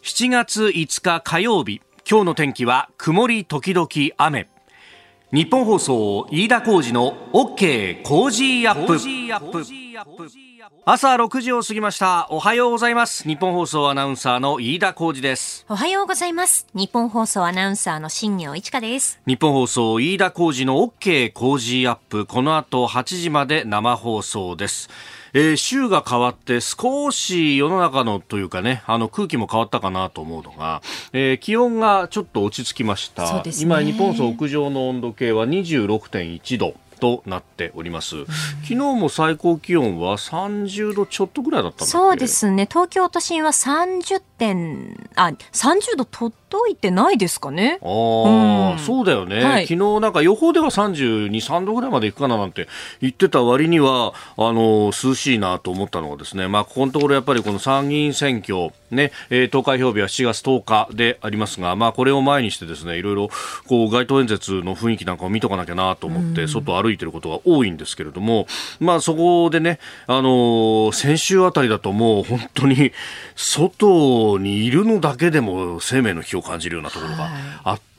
7月5日火曜日、今日の天気は曇り時々雨。日本放送飯田浩司の OK コージーアップ。朝6時を過ぎました。おはようございます。日本放送アナウンサーの飯田浩司です。 おはようございます。日本放送アナウンサーの新業一華です。 日本放送飯田浩司の OK コージーアップ、この後8時まで生放送です。週が変わって少し世の中のというかね、空気も変わったかなと思うのが、気温がちょっと落ち着きました。 そうですね。 今日本放送屋上の温度計は 26.1 度となっております。昨日も最高気温は30度ちょっとぐらいだったんだっけ。 そうですね。東京都心は30度届いてないですかね。 そうだよね、はい、昨日なんか予報では32、3度ぐらいまでいくかななんて言ってた割には涼しいなと思ったのがですね、ここのところやっぱりこの参議院選挙ね、投開票日は7月10日でありますが、これを前にしてですね、いろいろこう街頭演説の雰囲気なんかを見とかなきゃなと思って外を歩いてることが多いんですけれども、そこでね、先週あたりだともう本当に外にいるのだけでも生命の危機を感じるようなところがあって、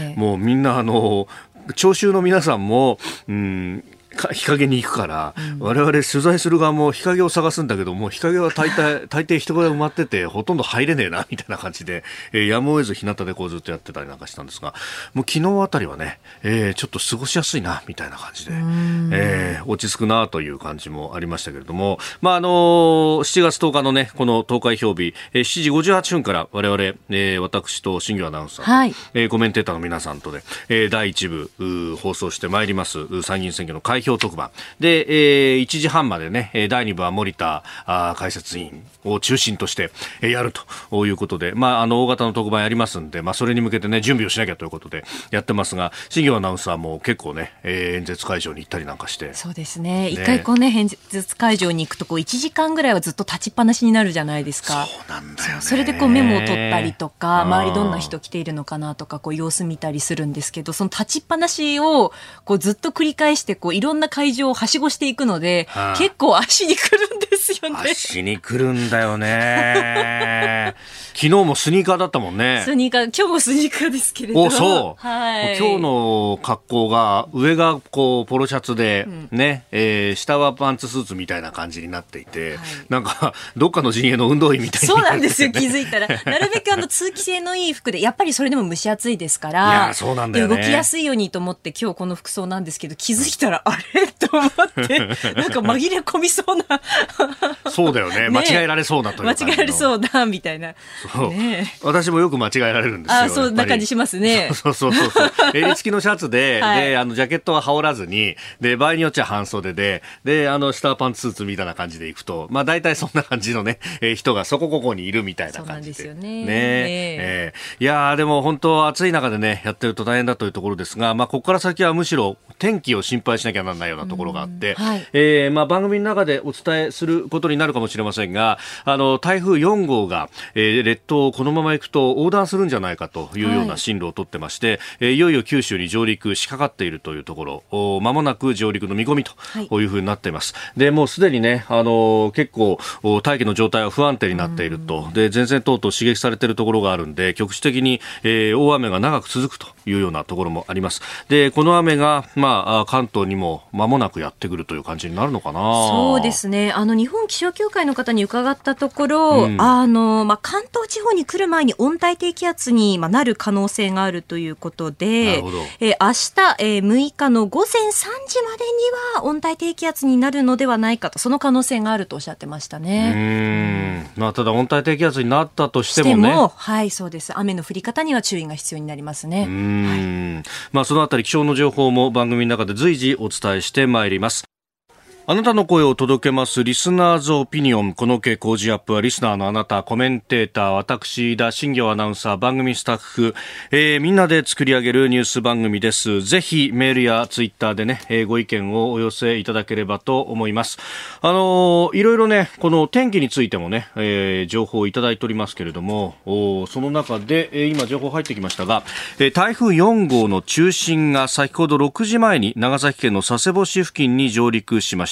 もうみんな聴衆の皆さんも日陰に行くから、我々取材する側も日陰を探すんだけども、日陰は大抵人が埋まっててほとんど入れねえなみたいな感じで、やむを得ず日向でこうずっとやってたりなんかしたんですが、もう昨日あたりはね、ちょっと過ごしやすいなみたいな感じで、落ち着くなという感じもありましたけれども、7月10日のね、この投開票日、7時58分から我々、私と新業アナウンサーと、コメンテーターの皆さんとで、第1部放送してまいります参議院選挙の開票特番で、1時半までね、第2部は森田解説委員を中心としてやるということで、大型の特番やりますんで、それに向けてね準備をしなきゃということでやってますが、新業アナウンサーも結構ね、演説会場に行ったりなんかして。 そうですね、一回演説会場に行くと1時間ぐらいはずっと立ちっぱなしになるじゃないですか。 そうなんだよね。 それでメモを取ったりとか、周りどんな人来ているのかなとか様子見たりするんですけど、その立ちっぱなしをずっと繰り返していろんな会場をはしごしていくので、結構足に来るんですよね。 足に来るんだよね昨日もスニーカーだったもんね。 スニーカー、今日もスニーカーですけれど。 そう、今日の格好が上がポロシャツで、下はパンツスーツみたいな感じになっていて、なんかどっかの陣営の運動員みたいになってて、ね、 そうなんですよ。気づいたらなるべく通気性のいい服で、やっぱりそれでも蒸し暑いですから、 いやそうなんだよね、 動きやすいようにと思って今日この服装なんですけど、気づいたらあれと思ってなんか紛れ込みそうなそうだよね、間違えられそうなという感じの、 間違えられそうなみたいな、 私もよく間違えられるんですよ。 そんな感じしますね。 そう襟付きのシャツで、ジャケットは羽織らずに、で場合によっちゃ半袖で、下はパンツスーツみたいな感じでいくと、大体そんな感じのね、人がそこここにいるみたいな感じで。 そうなんですよね。 いやでも本当暑い中でねやってると大変だというところですが、ここから先はむしろ天気を心配しなきゃならないようなところがあって、番組の中でお伝えすることになるかもしれませんが、台風4号が、列島をこのまま行くと横断するんじゃないかというような進路を取ってまして、いよいよ九州に上陸しかかっているというところ、間もなく上陸の見込みというふうになっています。でもうすでにね、結構大気の状態は不安定になっていると、で前線等々刺激されているところがあるんで、局地的に、大雨が長く続くというようなところもあります。でこの雨が、関東にも間もなくやってくるという感じになるのかな。 そうですね、日本気象協会の方に伺ったところ、関東地方に来る前に温帯低気圧になる可能性があるということで、明日、6日の午前3時までには温帯低気圧になるのではないかと、その可能性があるとおっしゃってましたね。 ただ温帯低気圧になったとしてもね、 そうです、雨の降り方には注意が必要になりますね。 そのあたり気象の情報も番組の中で随時お伝えしてまいります。あなたの声を届けますリスナーズオピニオン。この傾向時アップはリスナーのあなた、コメンテーター、私、飯田新業アナウンサー、番組スタッフ、みんなで作り上げるニュース番組です。ぜひメールやツイッターでね、ご意見をお寄せいただければと思います。いろいろね、この天気についてもね、情報をいただいておりますけれども、その中で、今情報入ってきましたが、台風4号の中心が先ほど6時前に長崎県の佐世保市付近に上陸しました。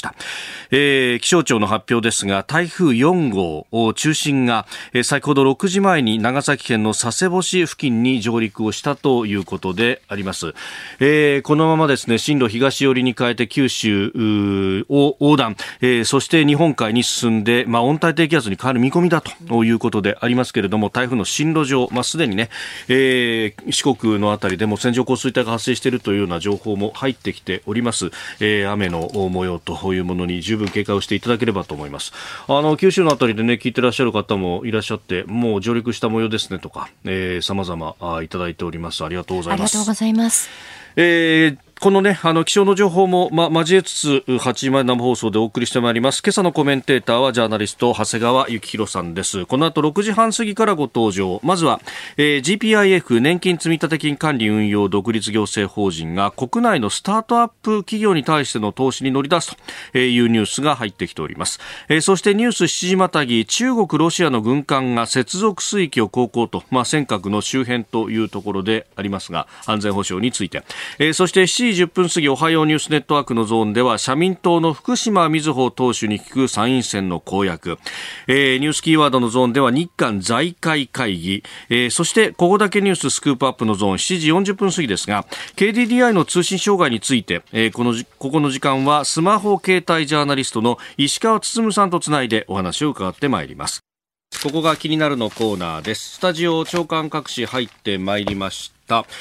した。気象庁の発表ですが、台風4号中心が、先ほど6時前に長崎県の佐世保市付近に上陸をしたということであります。このままですね、進路東寄りに変えて九州を横断、そして日本海に進んで、温帯低気圧に変わる見込みだということでありますけれども、台風の進路上、すでにね、四国のあたりでも線状降水帯が発生しているというような情報も入ってきております。雨の模様というものに十分警戒をしていただければと思います。九州のあたりでね、聞いてらっしゃる方もいらっしゃって、もう上陸した模様ですねとか、様々いただいております。ありがとうございます。 ありがとうございます。 このね、気象の情報も、交えつつ、8時前生放送でお送りしてまいります。今朝のコメンテーターはジャーナリスト、長谷川幸宏さんです。この後6時半過ぎからご登場。まずは、GPIF 年金積立金管理運用独立行政法人が国内のスタートアップ企業に対しての投資に乗り出すというニュースが入ってきております。そしてニュース7時またぎ、中国ロシアの軍艦が接続水域を航行と、尖閣の周辺というところでありますが、安全保障について。そして7時10分過ぎ、おはようニュースネットワークのゾーンでは、社民党の福島みずほ党首に聞く参院選の公約、ニュースキーワードのゾーンでは日韓財界会議、そしてここだけニューススクープアップのゾーン7時40分過ぎですが、 KDDI の通信障害について、ここの時間はスマホ携帯ジャーナリストの石川温さんとつないでお話を伺ってまいります。ここが気になるのコーナーです。スタジオ長官各紙入ってまいりました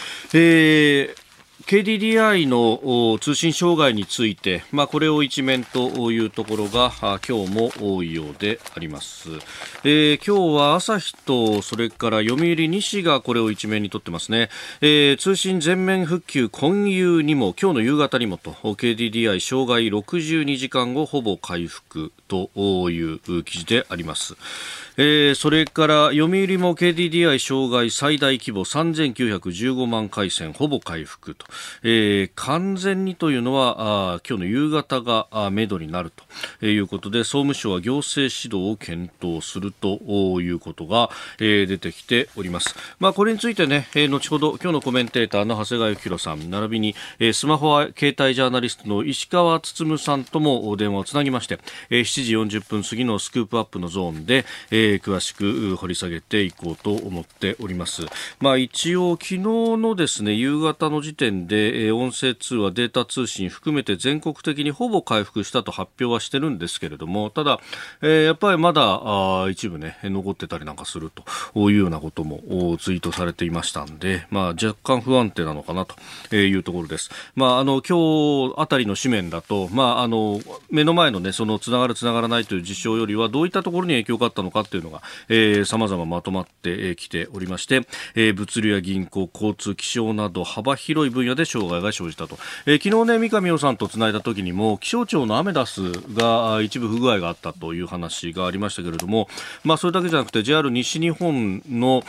。KDDI の通信障害について、これを一面というところが今日も多いようであります。今日は朝日とそれから読売日がこれを一面に取ってますね。通信全面復旧今夕にも、今日の夕方にもと KDDI 障害62時間後ほぼ回復という記事であります。それから読売も KDDI 障害最大規模3915万回線ほぼ回復と、完全にというのは今日の夕方がめどになるということで、総務省は行政指導を検討するということが、出てきております。これについてね、後ほど今日のコメンテーターの長谷川幸宏さん並びに、スマホ携帯ジャーナリストの石川温さんとも電話をつなぎまして、7時40分過ぎのスクープアップのゾーンで、詳しく掘り下げていこうと思っております。一応昨日のですね、夕方の時点で、音声通話データ通信含めて全国的にほぼ回復したと発表はしてるんですけれども、ただ、やっぱりまだ一部ね残ってたりなんかするというようなこともツイートされていましたんで、若干不安定なのかなというところです。今日あたりの紙面だと、目の前のね、そのつながるつながらないという事象よりはどういったところに影響があったのかっていうのが様々まとまってきておりまして、物流や銀行、交通、気象など幅広い分野で障害が生じたと。昨日ね、三上洋さんとつないだ時にも気象庁のアメダスが一部不具合があったという話がありましたけれども、それだけじゃなくて JR 西日本の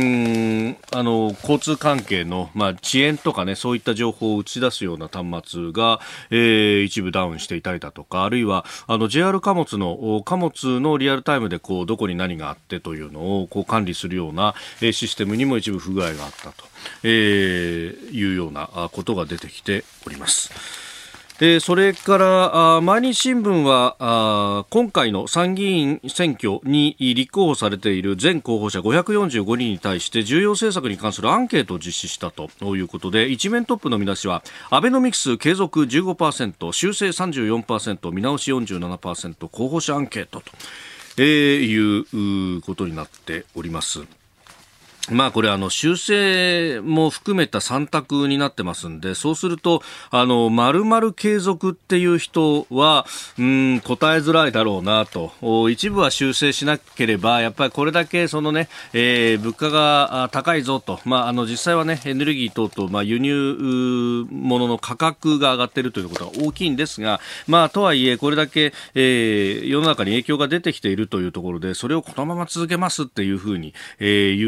交通関係の遅延とかね、そういった情報を打ち出すような端末が、一部ダウンしていたりだとか、あるいはJR 貨物のリアルタイムでどこに何があってというのを管理するようなシステムにも一部不具合があったというようなことが出てきております。それから毎日新聞は今回の参議院選挙に立候補されている全候補者545人に対して重要政策に関するアンケートを実施したということで、一面トップの見出しはアベノミクス継続 15%、 修正 34%、 見直し 47%、 候補者アンケートということになっております。これ修正も含めた3択になってますんで、そうすると丸々継続っていう人は答えづらいだろうなと。一部は修正しなければやっぱりこれだけ物価が高いぞと、実際はねエネルギー等々、輸入物の価格が上がっているということが大きいんですが、とはいえこれだけ、世の中に影響が出てきているというところで、それをこのまま続けますっていうふうに言う人は相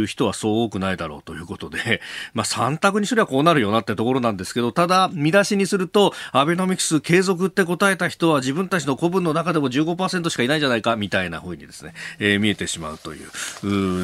そう多くないだろうということで、3択にすればこうなるよなってところなんですけど、ただ見出しにするとアベノミクス継続って答えた人は自分たちの子分の中でも 15% しかいないじゃないかみたいな風にですね、見えてしまうという、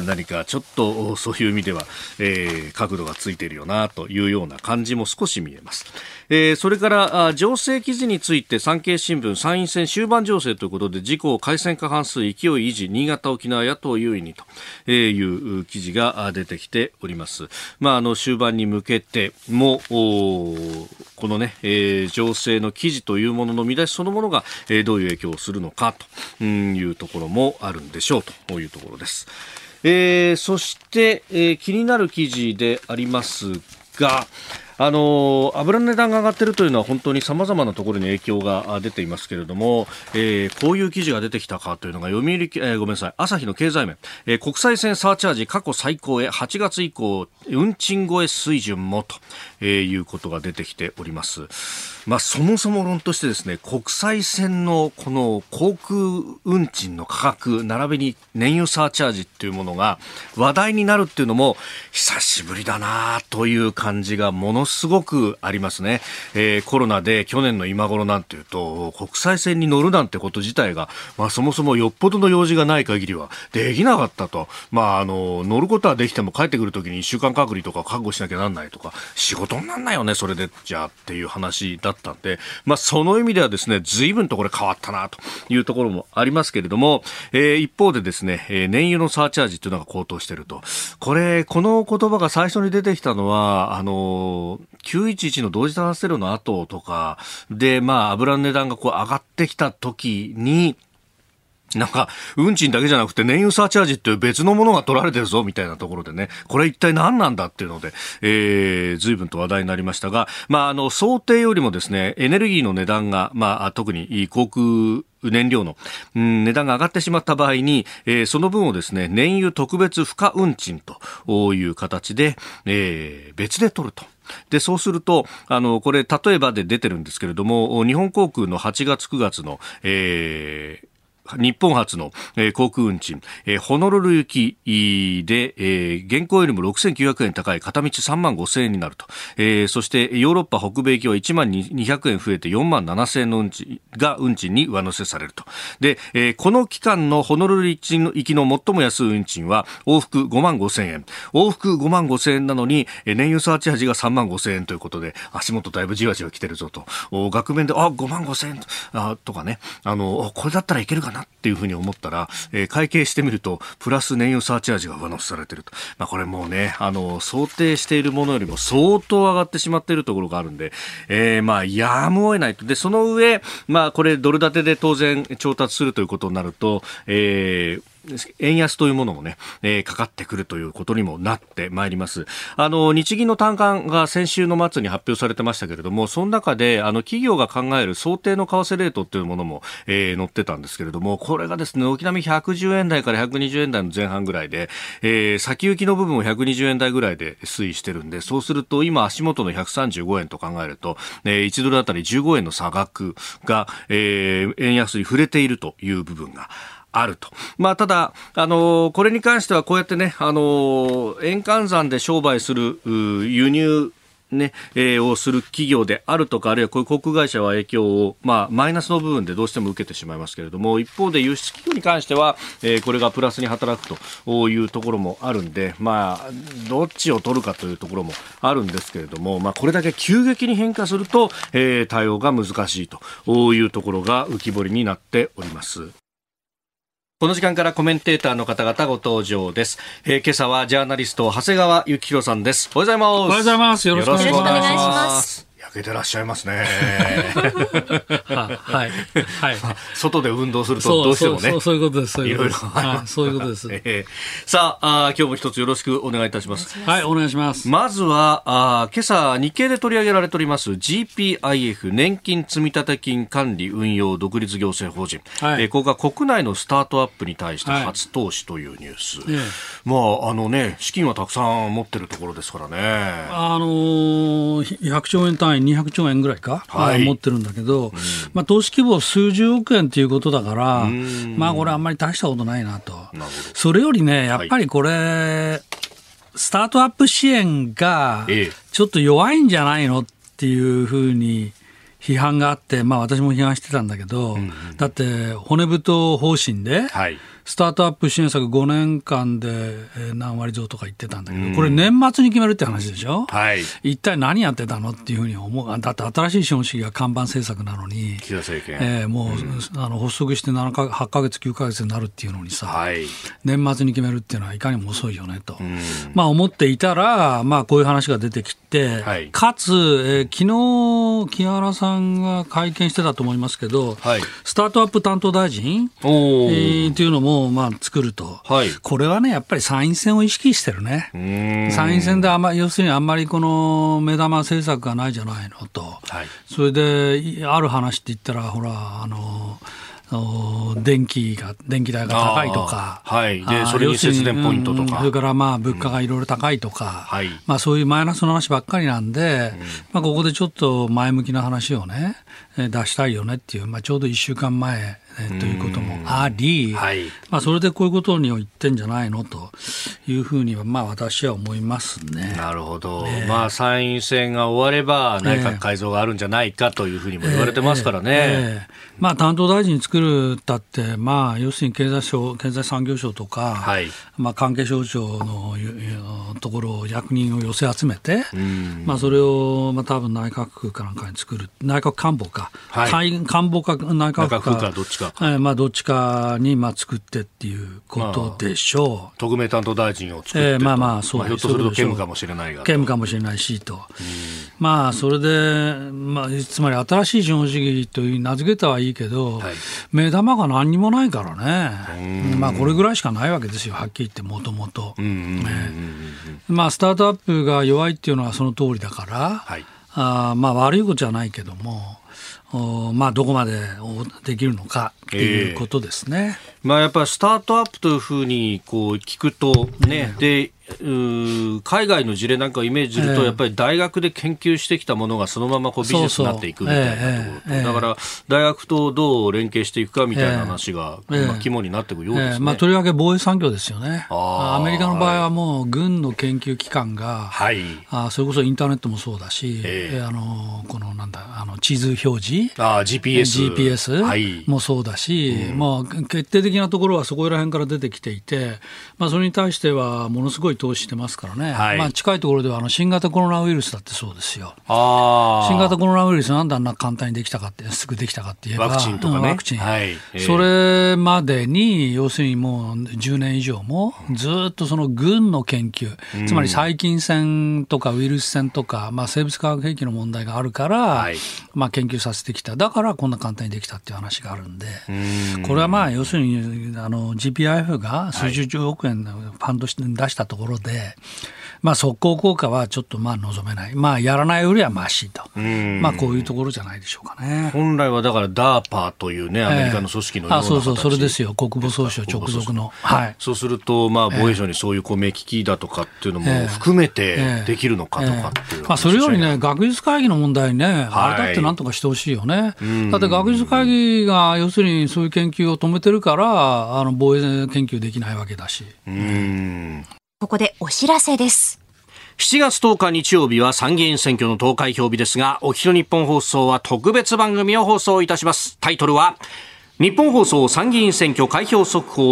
何かちょっとそういう意味では、角度がついているよなというような感じも少し見えます。それから情勢記事について産経新聞、参院選終盤情勢ということで、自公改選過半数勢い維持、新潟沖縄野党優位にという記事が出てきております。終盤に向けてもこのね、情勢の記事というものの見出しそのものが、どういう影響をするのかというところもあるんでしょうというところです。そして、気になる記事でありますが、油の値段が上がっているというのは本当に様々なところに影響が出ていますけれども、こういう記事が出てきたかというのが朝日の経済面、国際線サーチャージ過去最高へ、8月以降運賃超え水準もということが出てきております。そもそも論としてですね、国際線のこの航空運賃の価格並びに燃油サーチャージっていうものが話題になるっていうのも久しぶりだなという感じがものすごくありますね。コロナで去年の今頃なんていうと国際線に乗るなんてこと自体が、そもそもよっぽどの用事がない限りはできなかったと。乗ることはできても帰ってくるときに1週間隔離とか覚悟しなきゃなんないとか、仕事になんないよねそれでじゃあっていう話だったんで、その意味ではですね、随分とこれ変わったなというところもありますけれども、一方でですね、燃油のサーチャージというのが高騰していると。この言葉が最初に出てきたのは911の同時多発テロの後とかで、油の値段が上がってきた時になんか運賃だけじゃなくて燃油サーチャージっていう別のものが取られてるぞみたいなところでね、これ一体何なんだっていうので、随分と話題になりましたが、想定よりもですね、エネルギーの値段が、特に航空燃料の、値段が上がってしまった場合に、その分をですね、燃油特別付加運賃という形で、別で取ると。で、そうすると、これ例えばで出てるんですけれども、日本航空の8月9月の、日本初の、航空運賃、ホノルル行きで、現行よりも6900円高い片道3万5000円になると。そしてヨーロッパ北米行きは1万200円増えて4万7000円の運賃に上乗せされると。で、この期間のホノルル行きの最も安い運賃は往復5万5000円。往復5万5000円なのに、燃油サーチャージが3万5000円ということで、足元だいぶじわじわ来てるぞと。額面で、5万5000円とかね、これだったらいけるかなっていうふうに思ったら、会計してみるとプラス燃油サーチャージが上乗せされていると。これもうね、想定しているものよりも相当上がってしまっているところがあるんで、やむを得ないと。で、その上、これドル建てで当然調達するということになると、円安というものもね、かかってくるということにもなってまいります。日銀の短観が先週の末に発表されてましたけれども、その中で企業が考える想定の為替レートというものも、載ってたんですけれども、これがですね、軒並み110円台から120円台の前半ぐらいで、先行きの部分も120円台ぐらいで推移してるんで、そうすると今足元の135円と考えると、1ドルあたり15円の差額が、円安に触れているという部分があると。ただ、これに関してはこうやってね、円換算で商売する輸入ね、をする企業であるとか、あるいはこういう航空会社は影響を、マイナスの部分でどうしても受けてしまいますけれども、一方で輸出企業に関しては、これがプラスに働くというところもあるんで、どっちを取るかというところもあるんですけれども、これだけ急激に変化すると、対応が難しいというところが浮き彫りになっております。この時間からコメンテーターの方々ご登場です。今朝はジャーナリスト長谷川幸宏さんです。おはようございます。おはようございます。よろしくお願いします。 焼けてらっしゃいますね。 はい。 外で運動するとどうしてもね。 そういうことです。 いろいろそういうことです。 さあ、今日も一つよろしくお願いいたします。 はい、お願いします。 まずは、今朝日経で取り上げられております GPIF 年金積立金管理運用独立行政法人。ここが国内のスタートアップに対して初投資というニュース。資金はたくさん持ってるところですからね。 100兆円単位200兆円ぐらいか、持ってるんだけど、投資規模数十億円ということだから、これあんまり大したことないなと。それよりね、やっぱりこれ、 スタートアップ支援がちょっと弱いんじゃないのっていうふうに批判があって、私も批判してたんだけど、だって骨太方針で、スタートアップ支援策5年間で何割増とか言ってたんだけど、これ年末に決めるって話でしょ、一体何やってたのっていうふうに思う。だって新しい資本主義が看板政策なのに、 岸田政権、 もう発足して8ヶ月9ヶ月になるっていうのにさ、年末に決めるっていうのはいかにも遅いよねと、思っていたら、こういう話が出てきて、かつ、昨日木原さんが会見してたと思いますけど、スタートアップ担当大臣っていうのも作ると、これはねやっぱり参院選を意識してるね。参院選で要するにあんまりこの目玉政策がないじゃないのと、それである話って言ったらほら電気代が高いとか、 でそれに節電ポイントとか、 それから物価がいろいろ高いとか、そういうマイナスの話ばっかりなんで、ここでちょっと前向きな話をね出したいよねっていう、ちょうど1週間前ということもあり、それでこういうことに言ってんじゃないのというふうには私は思いますね。 なるほど、参院選が終われば内閣改造があるんじゃないかというふうにも言われてますからね。 担当大臣作るったって、要するに経済産業省とか、関係省庁のところを役人を寄せ集めて、それを多分内閣府かなんかに作る、内閣官房か、官房か内閣府かどっちか、 どっちかに作ってっていうことでしょう。 特命担当大臣を作ってと、 そうひょっとすると兼務かもしれないが、 兼務かもしれないしと、それで、つまり新しい資本主義という名付けたはいいけど、目玉が何にもないからね、これぐらいしかないわけですよ、はっきり言ってもともと。スタートアップが弱いっていうのはその通りだから、悪いことじゃないけども、どこまでできるのかっていうことですね。 やっぱりスタートアップというふうに聞くとね、で海外の事例なんかをイメージすると、やっぱり大学で研究してきたものがそのままビジネスになっていくみたいなところと、だから大学とどう連携していくかみたいな話が肝になっていくようですね。 とりわけ防衛産業ですよね。アメリカの場合はもう軍の研究機関が、それこそインターネットもそうだし、この地図表示、GPS もそうだし、決定的なところはそこら辺から出てきていて、それに対してはものすごい投資してますからね、近いところでは新型コロナウイルスだってそうですよ。新型コロナウイルスなんであんな簡単にできたかって、すぐできたかって言えばワクチンとかね、 それまでに要するにもう10年以上もずっとその軍の研究、つまり細菌戦とかウイルス戦とか、生物化学兵器の問題があるから、研究させてきた。だからこんな簡単にできたっていう話があるんで、これは要するにGPIF が数十億円のファンドして出したところで、速攻効果はちょっと望めない、やらないよりはマシと、こういうところじゃないでしょうかね。 本来はだから DARPA というね、アメリカの組織のような形、 それですよ、国防総省直属の。 そうすると、防衛省にそういう目利きだとかっていうのも含めてできるのかとかっていう、 それよりね、学術会議の問題ね、あれだってなんとかしてほしいよね。だって学術会議が要するにそういう研究を止めてるから、防衛研究できないわけだし。 ここでお知らせです。 7月10日日曜日は参議院選挙の投開票日ですが、お昼日本放送は特別番組を放送いたします。タイトルは日本放送参議院選挙開票速報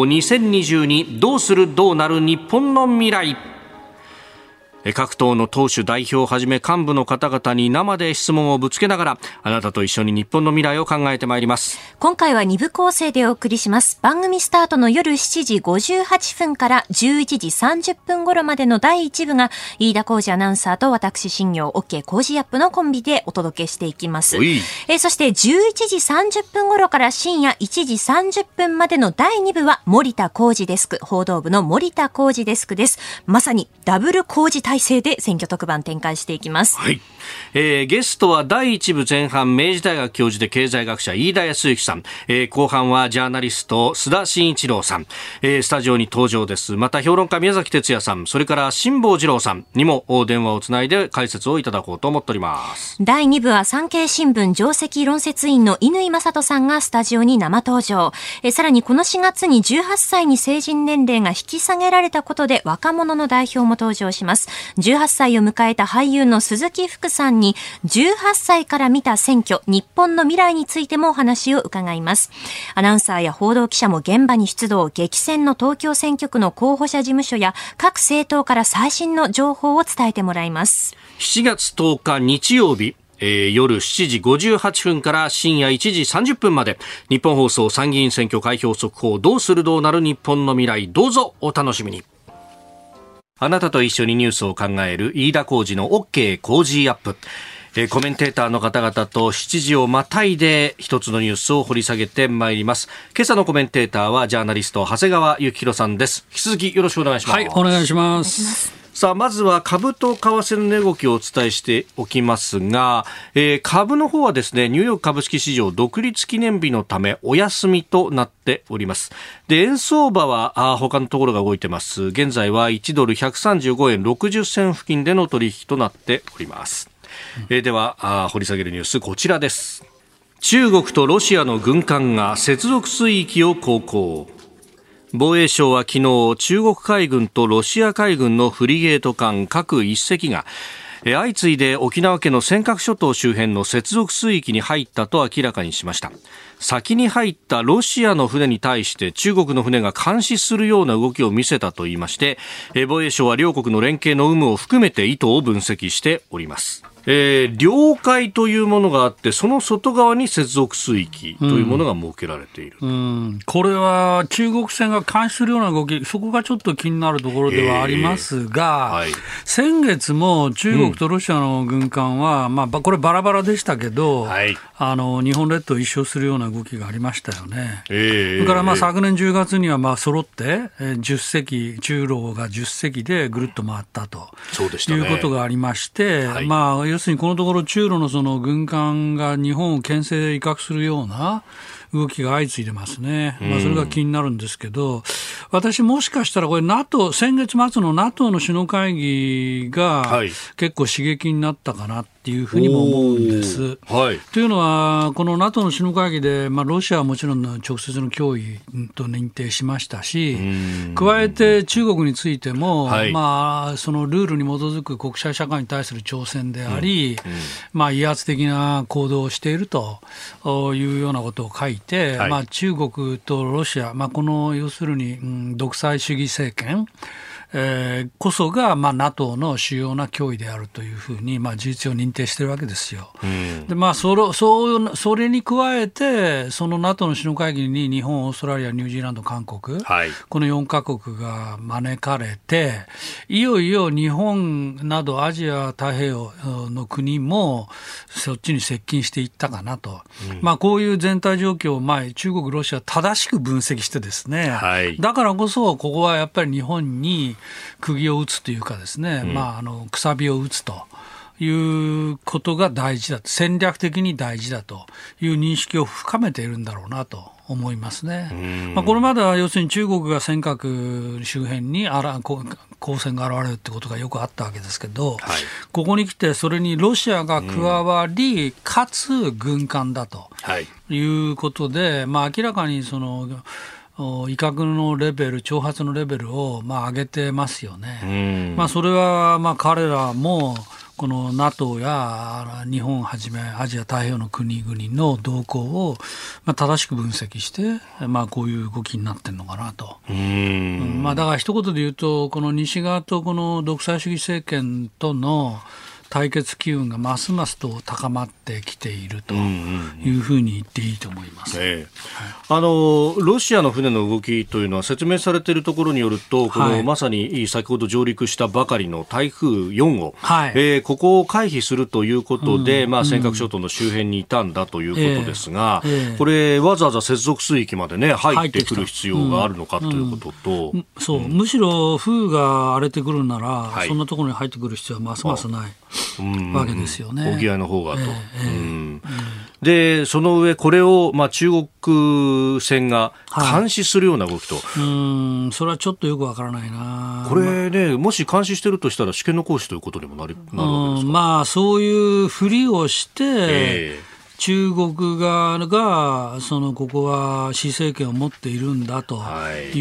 2022、どうするどうなる日本の未来。各党の党首代表をはじめ幹部の方々に生で質問をぶつけながら、あなたと一緒に日本の未来を考えてまいります。 今回は2部構成でお送りします。番組スタートの夜7時58分から11時30分頃までの第1部が飯田浩司アナウンサーと私新業 OK 工事アップのコンビでお届けしていきます。そして11時30分頃から深夜1時30分までの第2部は森田浩司デスク、報道部の森田浩司デスクです。まさにダブル浩司対体制で選挙特番展開していきます。 はい。ゲストは第1部前半明治大学教授で経済学者飯田康之さん、後半はジャーナリスト須田慎一郎さん、スタジオに登場です。また評論家宮崎哲也さん、それから辛坊治郎さんにも電話をつないで解説をいただこうと思っております。 第2部は産経新聞上席論説員の乾正人さんがスタジオに生登場。さらにこの4月に18歳に成人年齢が引き下げられたことで若者の代表も登場します。18歳を迎えた俳優の鈴木福さんに18歳から見た選挙、日本の未来についてもお話を伺います。アナウンサーや報道記者も現場に出動、激戦の東京選挙区の候補者事務所や各政党から最新の情報を伝えてもらいます。 7月10日日曜日、夜7時58分から深夜1時30分まで、日本放送参議院選挙開票速報、どうするどうなる日本の未来、どうぞお楽しみに。あなたと一緒にニュースを考える飯田浩司の OK 工事アップ。コメンテーターの方々と7時をまたいで一つのニュースを掘り下げてまいります。今朝のコメンテーターはジャーナリスト長谷川幸宏さんです。引き続きよろしくお願いします。 はい、お願いします。 さあ、まずは株と為替の値動きをお伝えしておきますが、株の方はですね、ニューヨーク株式市場独立記念日のためお休みとなっております。で、円相場は他のところが動いてます。現在は1ドル135円60銭付近での取引となっております。では掘り下げるニュース、こちらです。中国とロシアの軍艦が接続水域を航行。防衛省は昨日、中国海軍とロシア海軍のフリゲート艦各1隻が相次いで沖縄県の尖閣諸島周辺の接続水域に入ったと明らかにしました。先に入ったロシアの船に対して中国の船が監視するような動きを見せたといいまして、防衛省は両国の連携の有無を含めて意図を分析しております。領海というものがあって、その外側に接続水域というものが設けられている。 これは中国船が監視するような動き、そこがちょっと気になるところではありますが、はい、先月も中国とロシアの軍艦は、これバラバラでしたけど、はい、日本列島を一周するような動きがありましたよね。それから昨年10月には揃って10隻、中ロが10隻でぐるっと回ったと、 そうでしたね、 いうことがありまして、はい、要するにこのところ中ロのその軍艦が日本を牽制威嚇するような動きが相次いでますね。それが気になるんですけど、私もしかしたらこれ NATO、先月末の NATO の首脳会議が結構刺激になったかなっていうふうにも思うんです。はい、というのは、この NATO の首脳会議で、ロシアはもちろんの直接の脅威と認定しましたし、加えて中国についても、そのルールに基づく国際社会に対する挑戦であり、威圧的な行動をしているというようなことを書いて、中国とロシア、この要するに、独裁主義政権、こそがNATO の主要な脅威であるというふうに事実を認定しているわけですよ。でそれに加えて、その NATO の首脳会議に日本、オーストラリア、ニュージーランド、韓国、この4カ国が招かれて、いよいよ日本などアジア太平洋の国もそっちに接近していったかなと、こういう全体状況を中国、ロシア正しく分析してですね、だからこそここはやっぱり日本に釘を打つというかですね、くさびを打つということが大事だと、戦略的に大事だという認識を深めているんだろうなと思いますね。これまでは要するに中国が尖閣周辺に公船が現れるってことがよくあったわけですけど、ここに来てそれにロシアが加わり、かつ軍艦だということで、明らかにその威嚇のレベル、挑発のレベルを上げてますよね。それは彼らもこの NATO や日本はじめアジア太平洋の国々の動向を正しく分析して、こういう動きになってるのかなと。だから一言で言うと、この西側とこの独裁主義政権との対決機運がますますと高まってきているというふうに言っていいと思います。 ロシアの船の動きというのは説明されているところによると、このまさに先ほど上陸したばかりの台風4号、ここを回避するということで、尖閣諸島の周辺にいたんだということですが、これわざわざ接続水域まで、ね、入ってくる必要があるのかということと、 むしろ風が荒れてくるなら、そんなところに入ってくる必要はますますないわけですよね。 沖合の方がと、でその上これを、中国船が監視するような動きと、 それはちょっとよくわからないな。 これね、もし監視してるとしたら試験の行使ということにもなるわけですか。 そういうふりをして、中国側がここは施政権を持っているんだという、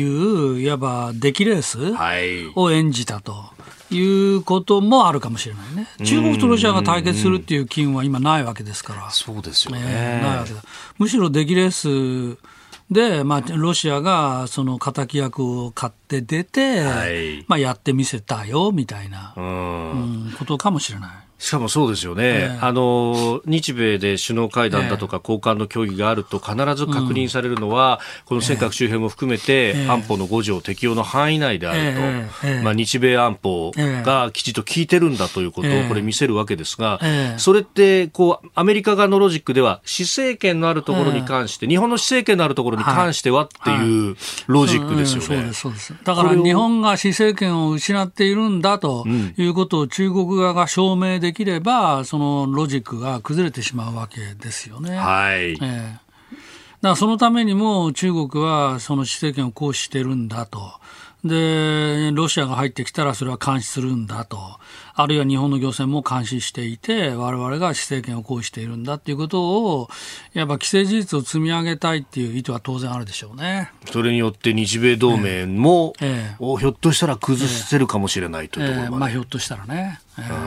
いわば出来レースを演じたということもあるかもしれないね。中国とロシアが対決するっていう機運は今ないわけですから。 そうですよね。 ないわけだ。むしろ出来レースで、ロシアがその敵役を買って出て、やってみせたよみたいなことかもしれない。 しかもそうですよね、日米で首脳会談だとか高官の協議があると必ず確認されるのは、この尖閣周辺も含めて安保の5条適用の範囲内であると、日米安保がきちっと効いてるんだということをこれ見せるわけですが、それってアメリカ側のロジックでは施政権のあるところに関して、日本の施政権のあるところに関してはっていうロジックですよね。 そうです。だから日本が施政権を失っているんだということを中国側が証明できれば、そのロジックが崩れてしまうわけですよね。だからそのためにも中国はその施政権を行使しているんだと。で、ロシアが入ってきたらそれは監視するんだと。あるいは日本の漁船も監視していて、我々が施政権を行使しているんだということを、やっぱ既成事実を積み上げたいっていう意図は当然あるでしょうね。 それによって日米同盟も、ひょっとしたら崩せるかもしれないというところまで。 ひょっとしたらね。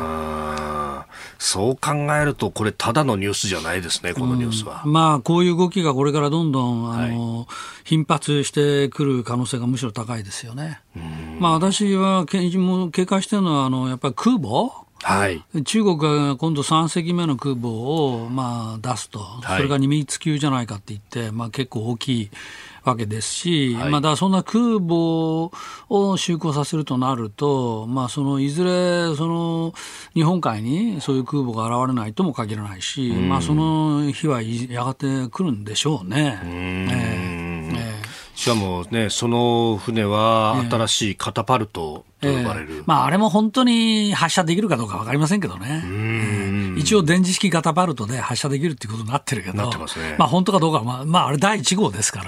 そう考えるとこれただのニュースじゃないですね、このニュースは。 こういう動きがこれからどんどん頻発してくる可能性がむしろ高いですよね。私は警戒しているのはやっぱり空母、中国が今度3隻目の空母を出すと、それがニミッツ級じゃないかって言って、結構大きいわけですし、だからそんな空母を就航させるとなると、いずれ日本海にそういう空母が現れないとも限らないし、その日はやがて来るんでしょうね。 しかもね、その船は新しいカタパルトと呼ばれる、 あれも本当に発射できるかどうか分かりませんけどね。一応電磁式カタパルトで発射できるっていうことになってるけど、 なってますね。 本当かどうかは、あれ第1号ですから、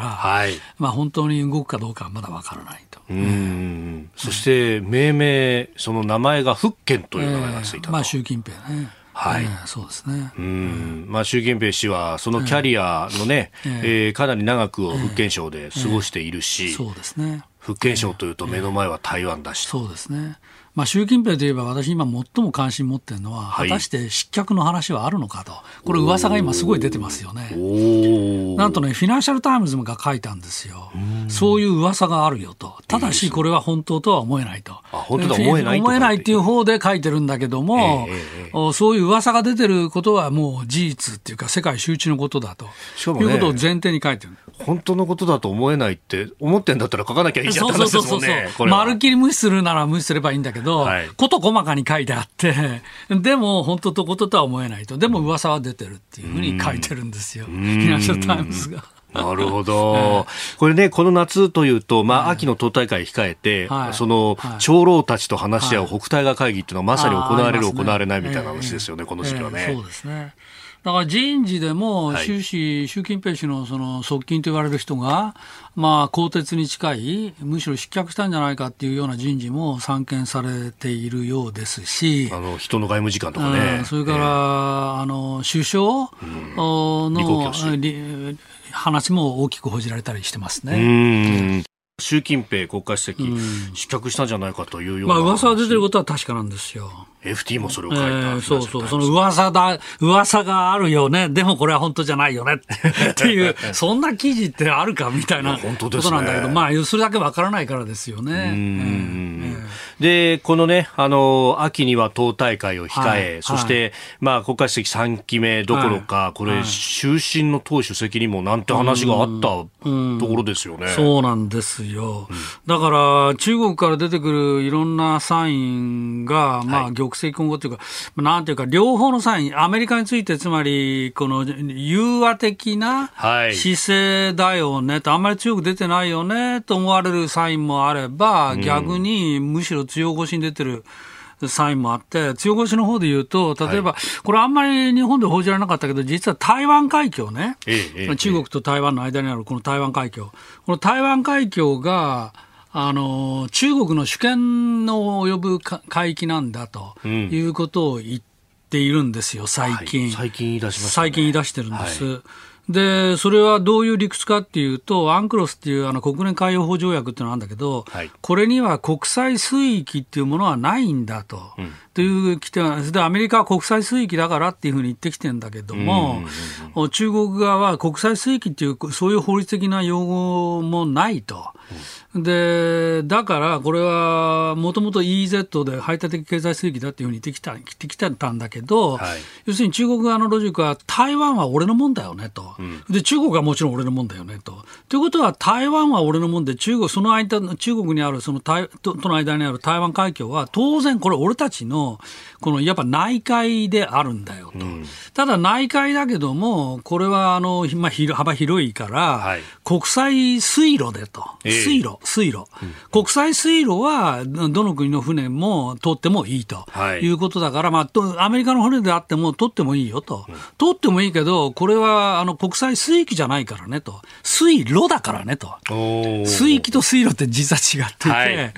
本当に動くかどうかはまだ分からないと。 そして命名、その名前が福建という名前がついたと。 習近平ね。そうですね。 習近平氏はそのキャリアのね、かなり長くを福建省で過ごしているし、 そうですね。 福建省というと目の前は台湾だし、 そうですね。習近平といえば私今最も関心持っているのは、果たして失脚の話はあるのかと。これ噂が今すごい出てますよね。なんとね、フィナンシャルタイムズが書いたんですよ。そういう噂があるよと。ただしこれは本当とは思えないと。 本当とは思えないと。 思えないっていう方で書いてるんだけども、そういう噂が出てることはもう事実っていうか世界周知のことだということを前提に書いてる。 本当のことだと思えないって思ってんだったら書かなきゃいいじゃんって話ですもんね。 まるっきり無視するなら無視すればいいんだけど、こと細かに書いてあって、でも本当とこととは思えないと。でも噂は出てるっていうふうに書いてるんですよ、フィナンシャルタイムズが。 なるほど。これね、この夏というと、秋の党大会控えて、その長老たちと話し合う北戴河会議っていうのはまさに行われる、行われないみたいな話ですよね、この時期はね。 そうですね。だから人事でも習近平氏のその側近と言われる人が、更迭に近い、むしろ失脚したんじゃないかっていうような人事も散見されているようですし、 人の外務次官とかね、 それから、首相の話も大きく報じられたりしてますね。 習近平国家主席、失脚したんじゃないかというような、 噂が出てることは確かなんですよ。 FT もそれを書いた、 その噂があるよね、でもこれは本当じゃないよねっていうそんな記事ってあるかみたいなことなんだけど、それだけわからないからですよね。 でこのね、秋には党大会を控え、そして、国家主席3期目どころか、これ、終身の党主席にもなんて話があったところですよね。 そうなんですよ。だから中国から出てくるいろんなサインが、玉石混合というか、なんていうか、両方のサイン、アメリカについてつまりこの融和的な姿勢だよねと、あんまり強く出てないよねと思われるサインもあれば、逆にむしろ強腰に出てるサインもあって、強腰の方で言うと、例えば、これあんまり日本で報じられなかったけど、実は台湾海峡ね、中国と台湾の間にあるこの台湾海峡、この台湾海峡が中国の主権の及ぶ海域なんだということを言っているんですよ、最近。 最近言い出しましたね。 最近言い出してるんです。で、それはどういう理屈かっていうと、アンクロスっていう国連海洋法条約っていうのがあるんだけど、これには国際水域っていうものはないんだと。という規定なんです。で、アメリカは国際水域だからっていうふうに言ってきてるんだけども、中国側は国際水域っていう、そういう法律的な用語もないと。で、だからこれはもともと EEZ で排他的経済水域だっていうふうに言ってきたんだけど、要するに中国側のロジックは台湾は俺のもんだよねと。で、中国はもちろん俺のもんだよねと。ということは台湾は俺のもんで、その間、中国にあるそのとの間にある台湾海峡は当然これ俺たちのこのやっぱ内海であるんだよと。ただ内海だけども、これは幅広いから、国際水路でと。水路。国際水路はどの国の船も通ってもいいということだから、アメリカの船であっても通ってもいいよと。通ってもいいけど、これは国際水域じゃないからねと。水路だからねと。水域と水路って実は違っていて、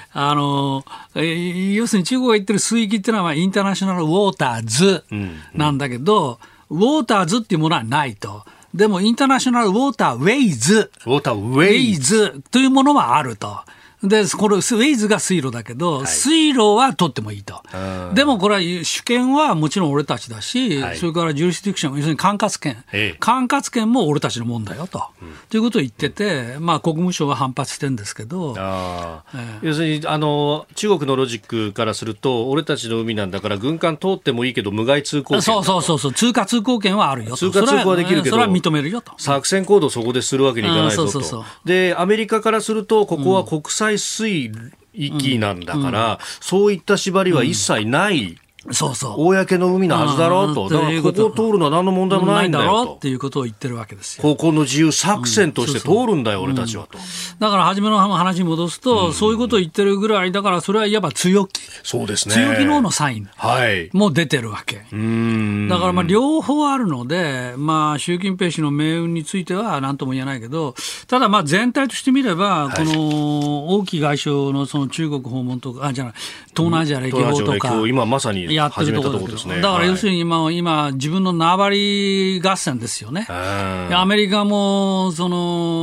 要するに中国が言ってる水域っていうのはインターナショナルウォーターズなんだけど、ウォーターズっていうものはないと。でもインターナショナルウォーターウェイズというものはあると。で、これウェイズが水路だけど、水路は取ってもいいと。でもこれは主権はもちろん俺たちだし、それからジュリスディクション、要するに管轄権も俺たちのもんだよと。ということを言ってて、国務省は反発してるんですけど、 要するに中国のロジックからすると、俺たちの海なんだから軍艦通ってもいいけど無害通行権。 そう通過通行権はあるよと。 通過通行はできるけど、 それは認めるよと。 作戦行動そこでするわけにいかないぞと。で、アメリカからすると、ここは国際水域なんだから、そういった縛りは一切ない。公の海のはずだろうと。だからここを通るのは何の問題もないんだよと。 っていうことを言ってるわけですよ。 航行の自由作戦として通るんだよ、俺たちはと。 だから初めの話に戻すと、そういうことを言ってるぐらいだから、それはいわば強気。 そうですね。 強気の方のサインも出てるわけ。だから両方あるので、習近平氏の命運については何とも言えないけど、ただ全体として見れば、この王毅外相のその中国訪問とか、東南アジア歴訪とか、 今まさに始めたところですね。 だから要するに今自分の縄張り合戦ですよね。アメリカも東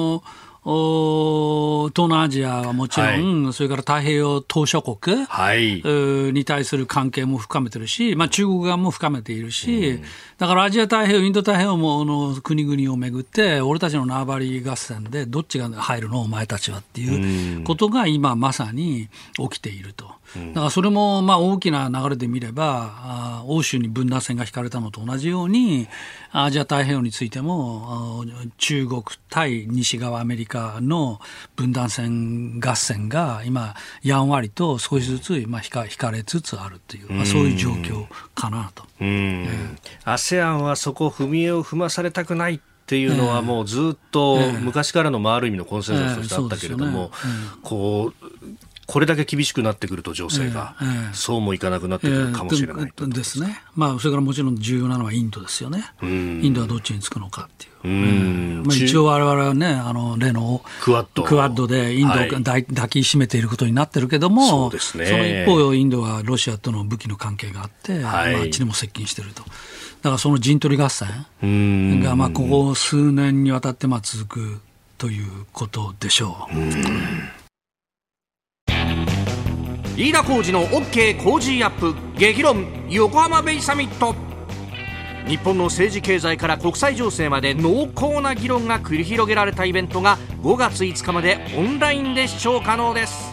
南アジアはもちろん、それから太平洋島諸国に対する関係も深めてるし、中国側も深めているし、だからアジア太平洋、インド太平洋の国々をめぐって、俺たちの縄張り合戦でどっちが入るのお前たちはっていうことが今まさに起きていると。だからそれも大きな流れで見れば、欧州に分断線が引かれたのと同じように、アジア太平洋についても中国対西側アメリカの分断線合戦が今やんわりと少しずつ引かれつつあるという、そういう状況かなと。 ASEAN はそこ踏み絵を踏まされたくないっていうのはもうずっと昔からのある意味のコンセンサスとしてあったけれども、これだけ厳しくなってくると情勢が、そうもいかなくなってくるかもしれないとですね。それからもちろん重要なのはインドですよね。インドはどっちにつくのかっていう。一応我々はね、例のクワッドでインドを抱きしめていることになってるけども、その一方インドはロシアとの武器の関係があって、あっちにも接近していると。だからその陣取り合戦がここ数年にわたって続くということでしょう。 飯田浩司の OK 工事アップ激論横浜ベイサミット。日本の政治経済から国際情勢まで濃厚な議論が繰り広げられたイベントが5月5日までオンラインで視聴可能です。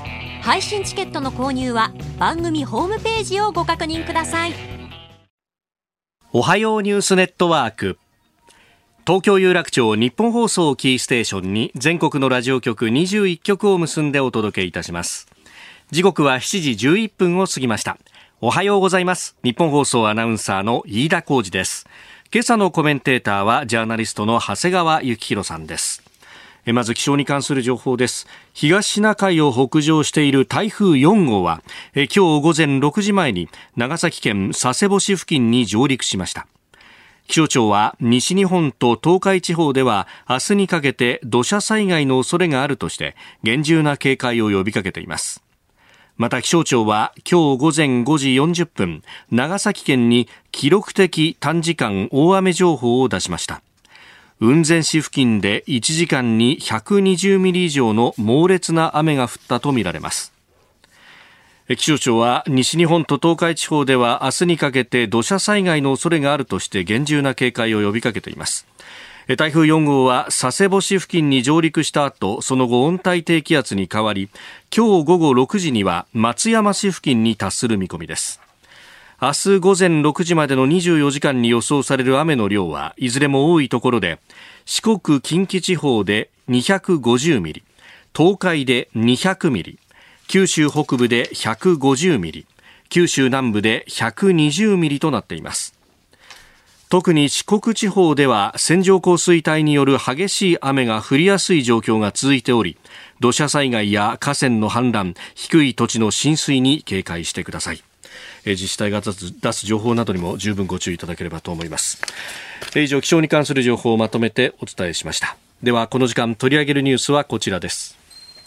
配信チケットの購入は番組ホームページをご確認ください。 おはようニュースネットワーク、東京有楽町日本放送キーステーションに全国のラジオ局21局を結んでお届けいたします。時刻は7時11分を過ぎました。おはようございます。日本放送アナウンサーの飯田浩司です。今朝のコメンテーターはジャーナリストの長谷川幸宏さんです。まず気象に関する情報です。東シナ海を北上している台風4号は今日午前6時前に長崎県佐世保市付近に上陸しました。気象庁は西日本と東海地方では明日にかけて土砂災害の恐れがあるとして厳重な警戒を呼びかけています。また気象庁は今日午前5時40分長崎県に記録的短時間大雨情報を出しました。雲仙市付近で1時間に120ミリ以上の猛烈な雨が降ったとみられます。気象庁は西日本と東海地方では明日にかけて土砂災害の恐れがあるとして厳重な警戒を呼びかけています。台風4号は佐世保市付近に上陸した後、その後温帯低気圧に変わり、今日午後6時には松山市付近に達する見込みです。明日午前6時までの24時間に予想される雨の量はいずれも多いところで、四国近畿地方で250ミリ、東海で200ミリ、九州北部で150ミリ、九州南部で120ミリとなっています。特に四国地方では線状降水帯による激しい雨が降りやすい状況が続いており、土砂災害や河川の氾濫、低い土地の浸水に警戒してください。自治体が出す情報などにも十分ご注意いただければと思います。以上、気象に関する情報をまとめてお伝えしました。ではこの時間取り上げるニュースはこちらです。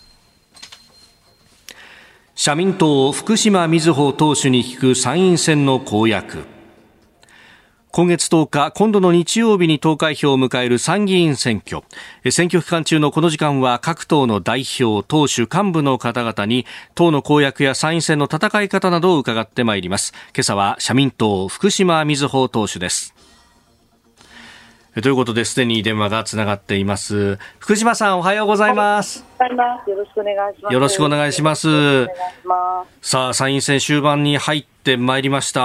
社民党福島みずほ党首に聞く参院選の公約。今月10日、今度の日曜日に投開票を迎える参議院選挙。選挙期間中のこの時間は各党の代表、党首、幹部の方々に党の公約や参院選の戦い方などを伺ってまいります。今朝は社民党福島みずほ党首です。ということで、すでに電話がつながっています。福島さん、おはようございます。 よろしくお願いします。 よろしくお願いします。さあ、参院選終盤に入ってまいりました。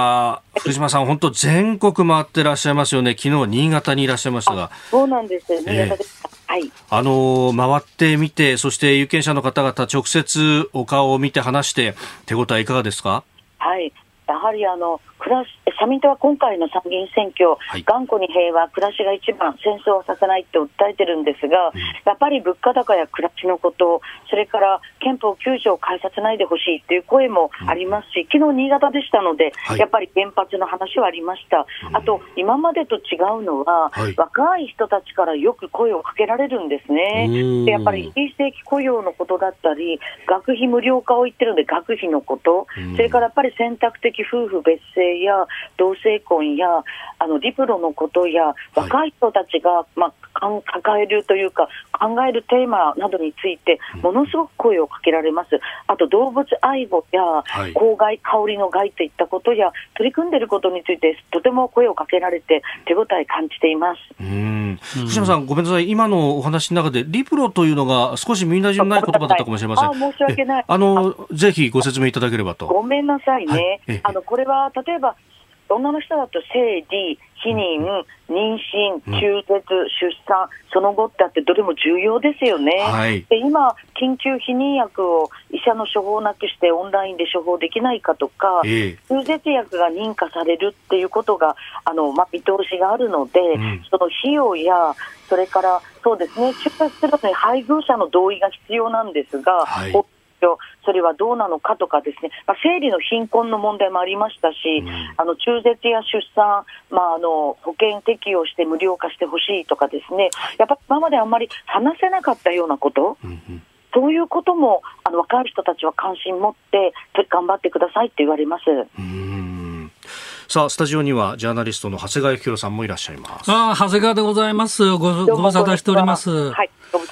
福島さん、本当全国回ってらっしゃいますよね。昨日は新潟にいらっしゃいましたが。 そうなんですよ、新潟です。はい。 回ってみて、そして有権者の方々直接お顔を見て話して手応えいかがですか？ はい。やはり社民党は今回の参議院選挙、頑固に平和、暮らしが一番、戦争はさせないって訴えてるんですが、やっぱり物価高や暮らしのこと、それから憲法9条を変えさせないでほしいという声もありますし、昨日新潟でしたので、やっぱり原発の話はありました。あと、今までと違うのは、若い人たちからよく声をかけられるんですね。でやっぱり非正規雇用のことだったり、学費無料化を言ってるので学費のこと、それからやっぱり選択的夫婦別姓や同性婚やリプロのことや若い人たちが、抱えるというか考えるテーマなどについてものすごく声をかけられます。あと動物愛護や公害、香りの害といったことや取り組んでいることについてとても声をかけられて手応え感じています。 福島さん、ごめんなさい、今のお話の中でリプロというのが少し耳なじみない言葉だったかもしれません。 申し訳ない。 ぜひご説明いただければと。 ごめんなさいね。これは例えば女の人だと生理、避妊、妊娠、中絶、出産、その後ってあってどれも重要ですよね。で今、緊急避妊薬を医者の処方なくしてオンラインで処方できないかとか、中絶薬が認可されるっていうことが見通しがあるので、その費用やそれからそうですね、出産するのに配偶者の同意が必要なんですが、それはどうなのかとかですね、生理の貧困の問題もありましたし、中絶や出産、保険適用して無料化してほしいとかですね、やっぱり今まであんまり話せなかったようなこと、そういうことも若い人たちは関心持って頑張ってくださいって言われます。 さあ、スタジオにはジャーナリストの長谷川幸宏さんもいらっしゃいます。 長谷川でございます。ご無沙汰しております。 はい、ご無沙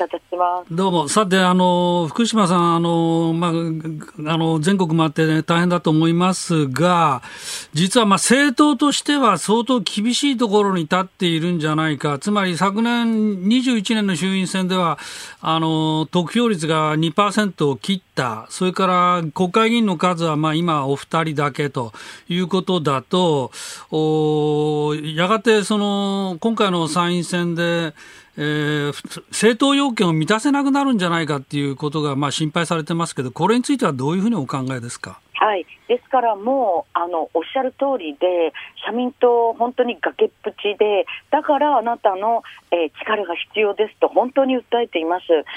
謝いたします。 どうも。さて、福島さん、全国回って、ね、大変だと思いますが、実は政党としては相当厳しいところに立っているんじゃないか。つまり昨年21年の衆院選では、得票率が 2% を切った。それから国会議員の数は今お二人だけということだと、やがて今回の参院選で、政党要件を満たせなくなるんじゃないかっていうことが心配されてますけど、これについてはどういうふうにお考えですか。 はい、ですからもうおっしゃる通りで、社民党本当に崖っぷちで、だからあなたの、力が必要ですと本当に訴えています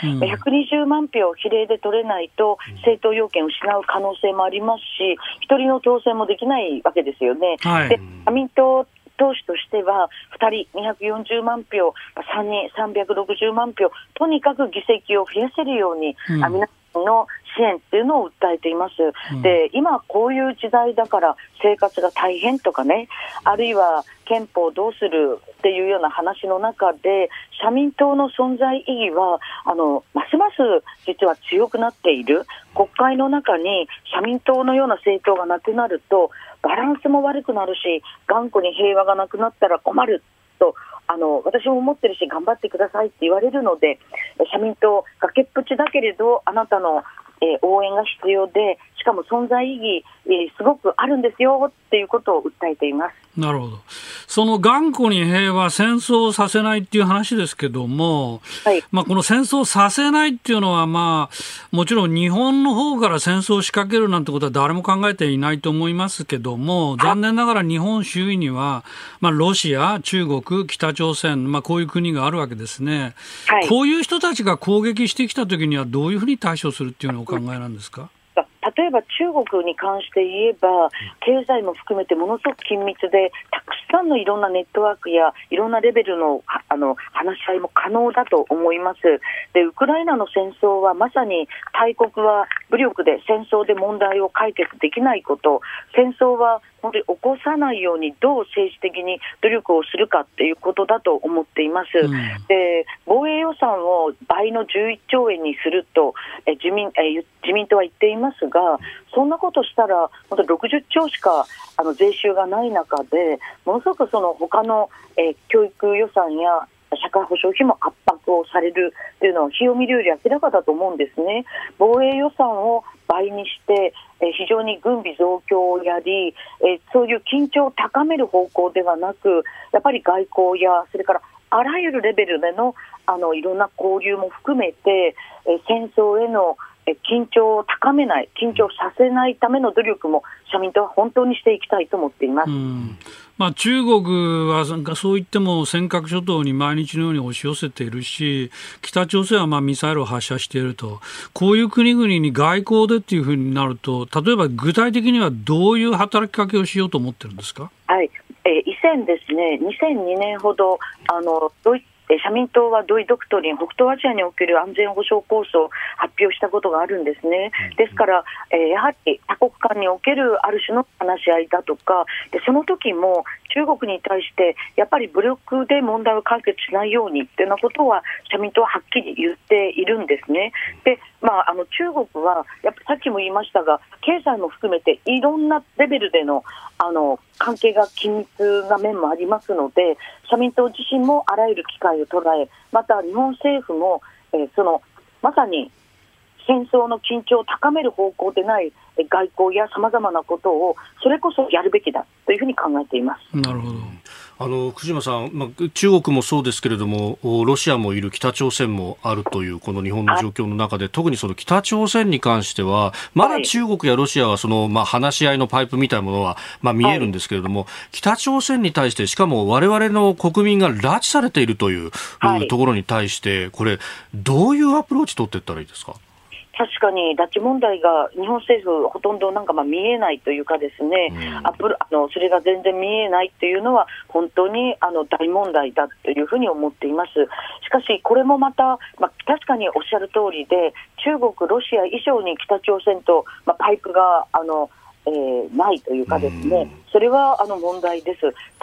。120万票比例で取れないと政党要件を失う可能性もありますし、一人の当選もできないわけですよね。 はい、 で社民党党首としては2人240万票、3人360万票、とにかく議席を増やせるように、皆さんの支援っていうのを訴えています。で、今こういう時代だから生活が大変とかね、あるいは憲法どうするっていうような話の中で、社民党の存在意義はますます実は強くなっている。国会の中に社民党のような政党がなくなるとバランスも悪くなるし、頑固に平和がなくなったら困ると私も思ってるし、頑張ってくださいって言われるので、社民党崖っぷちだけれどあなたの応援が必要で、しかも存在意義、すごくあるんですよっていうことを訴えています。 なるほど。その頑固に平和、戦争をさせないっていう話ですけども、はい、この戦争をさせないっていうのは、もちろん日本の方から戦争を仕掛けるなんてことは誰も考えていないと思いますけども、残念ながら日本周囲には、ロシア、中国、北朝鮮、こういう国があるわけですね。はい、こういう人たちが攻撃してきたときにはどういうふうに対処するっていうのをお考えなんですか。 例えば中国に関して言えば、経済も含めてものすごく緊密で、たくさんのいろんなネットワークやいろんなレベルの、話し合いも可能だと思います。で、ウクライナの戦争はまさに大国は武力で戦争で問題を解決できないこと、戦争は本当に起こさないようにどう政治的に努力をするかっていうことだと思っています。で、防衛予算を倍の11兆円にすると自民党は言っていますが、そんなことしたら本当に60兆しか税収がない中で、ものすごく他の、教育予算や社会保障費も圧迫をされるというのは費用見るより明らかだと思うんですね。防衛予算を倍にして非常に軍備増強をやり、そういう緊張を高める方向ではなく、やっぱり外交やそれからあらゆるレベルでのいろんな交流も含めて、戦争への緊張を高めない、緊張させないための努力も社民党は本当にしていきたいと思っています。 中国はそう言っても尖閣諸島に毎日のように押し寄せているし、北朝鮮はミサイルを発射していると、こういう国々に外交でっていうふうになると、例えば具体的にはどういう働きかけをしようと思ってるんですか。 はい、以前ですね、2002年ほど社民党はドイドクトリン、北東アジアにおける安全保障構想を発表したことがあるんですね。ですから、やはり多国間におけるある種の話し合いだとかで、その時も中国に対してやっぱり武力で問題を解決しないようにというようなことは社民党ははっきり言っているんですね。で、中国はやっぱさっきも言いましたが、経済も含めていろんなレベルでの関係が緊密な面もありますので、社民党自身もあらゆる機会を捉え、また日本政府も、まさに戦争の緊張を高める方向でない外交やさまざまなことをそれこそやるべきだというふうに考えています。 なるほど。 福島さん、中国もそうですけれども、ロシアもいる、北朝鮮もあるというこの日本の状況の中で、特にその北朝鮮に関してはまだ中国やロシアは話し合いのパイプみたいなものは見えるんですけれども、北朝鮮に対して、しかも我々の国民が拉致されているという、ところに対して、これどういうアプローチ取っていったらいいですか。 確かに拉致問題が日本政府ほとんど見えないというかですね、それが全然見えないというのは本当に大問題だというふうに思っています。しかしこれもまた、確かにおっしゃる通りで、中国、ロシア以上に北朝鮮と、パイプがないというかですね、それは問題です。ただ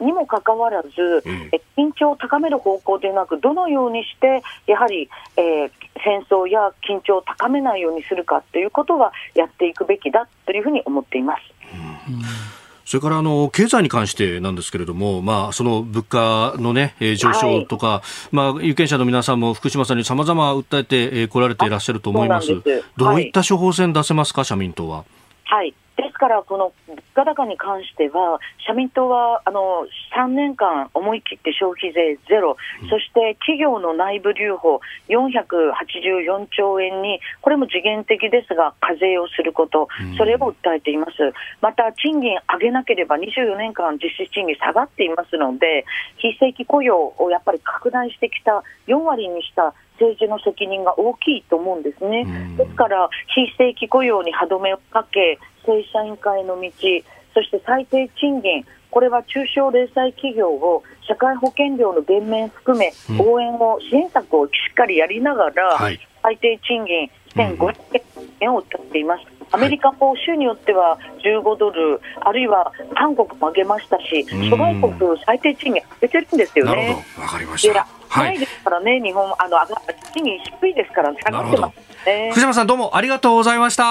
にもかかわらず、緊張を高める方向でなく、どのようにしてやはり、戦争や緊張を高めないようにするかということはやっていくべきだというふうに思っています。 それから経済に関してなんですけれども、その物価の、上昇とか、有権者の皆さんも福島さんに様々訴えてこられていらっしゃると思います。どういった処方箋出せますか、社民党は。 はい、ですからこの物価高に関しては社民党は3年間思い切って消費税ゼロ、そして企業の内部留保484兆円に、これも時限的ですが課税をすること、それを訴えています。また賃金上げなければ24年間実質賃金下がっていますので、非正規雇用をやっぱり拡大してきた4割にした政治の責任が大きいと思うんですね。ですから非正規雇用に歯止めをかけ、正社員化への道、そして最低賃金、これは中小零細企業を社会保険料の減免含め応援を、支援策をしっかりやりながら、最低賃金1500円を訴えています。アメリカも州によっては15ドル、あるいは韓国も上げましたし、諸外国最低賃金上げてるんですよね。 なるほど、わかりました。 ないですからね、日本賃金低いですからね、下がってますね。 福島さん、どうもありがとうございました。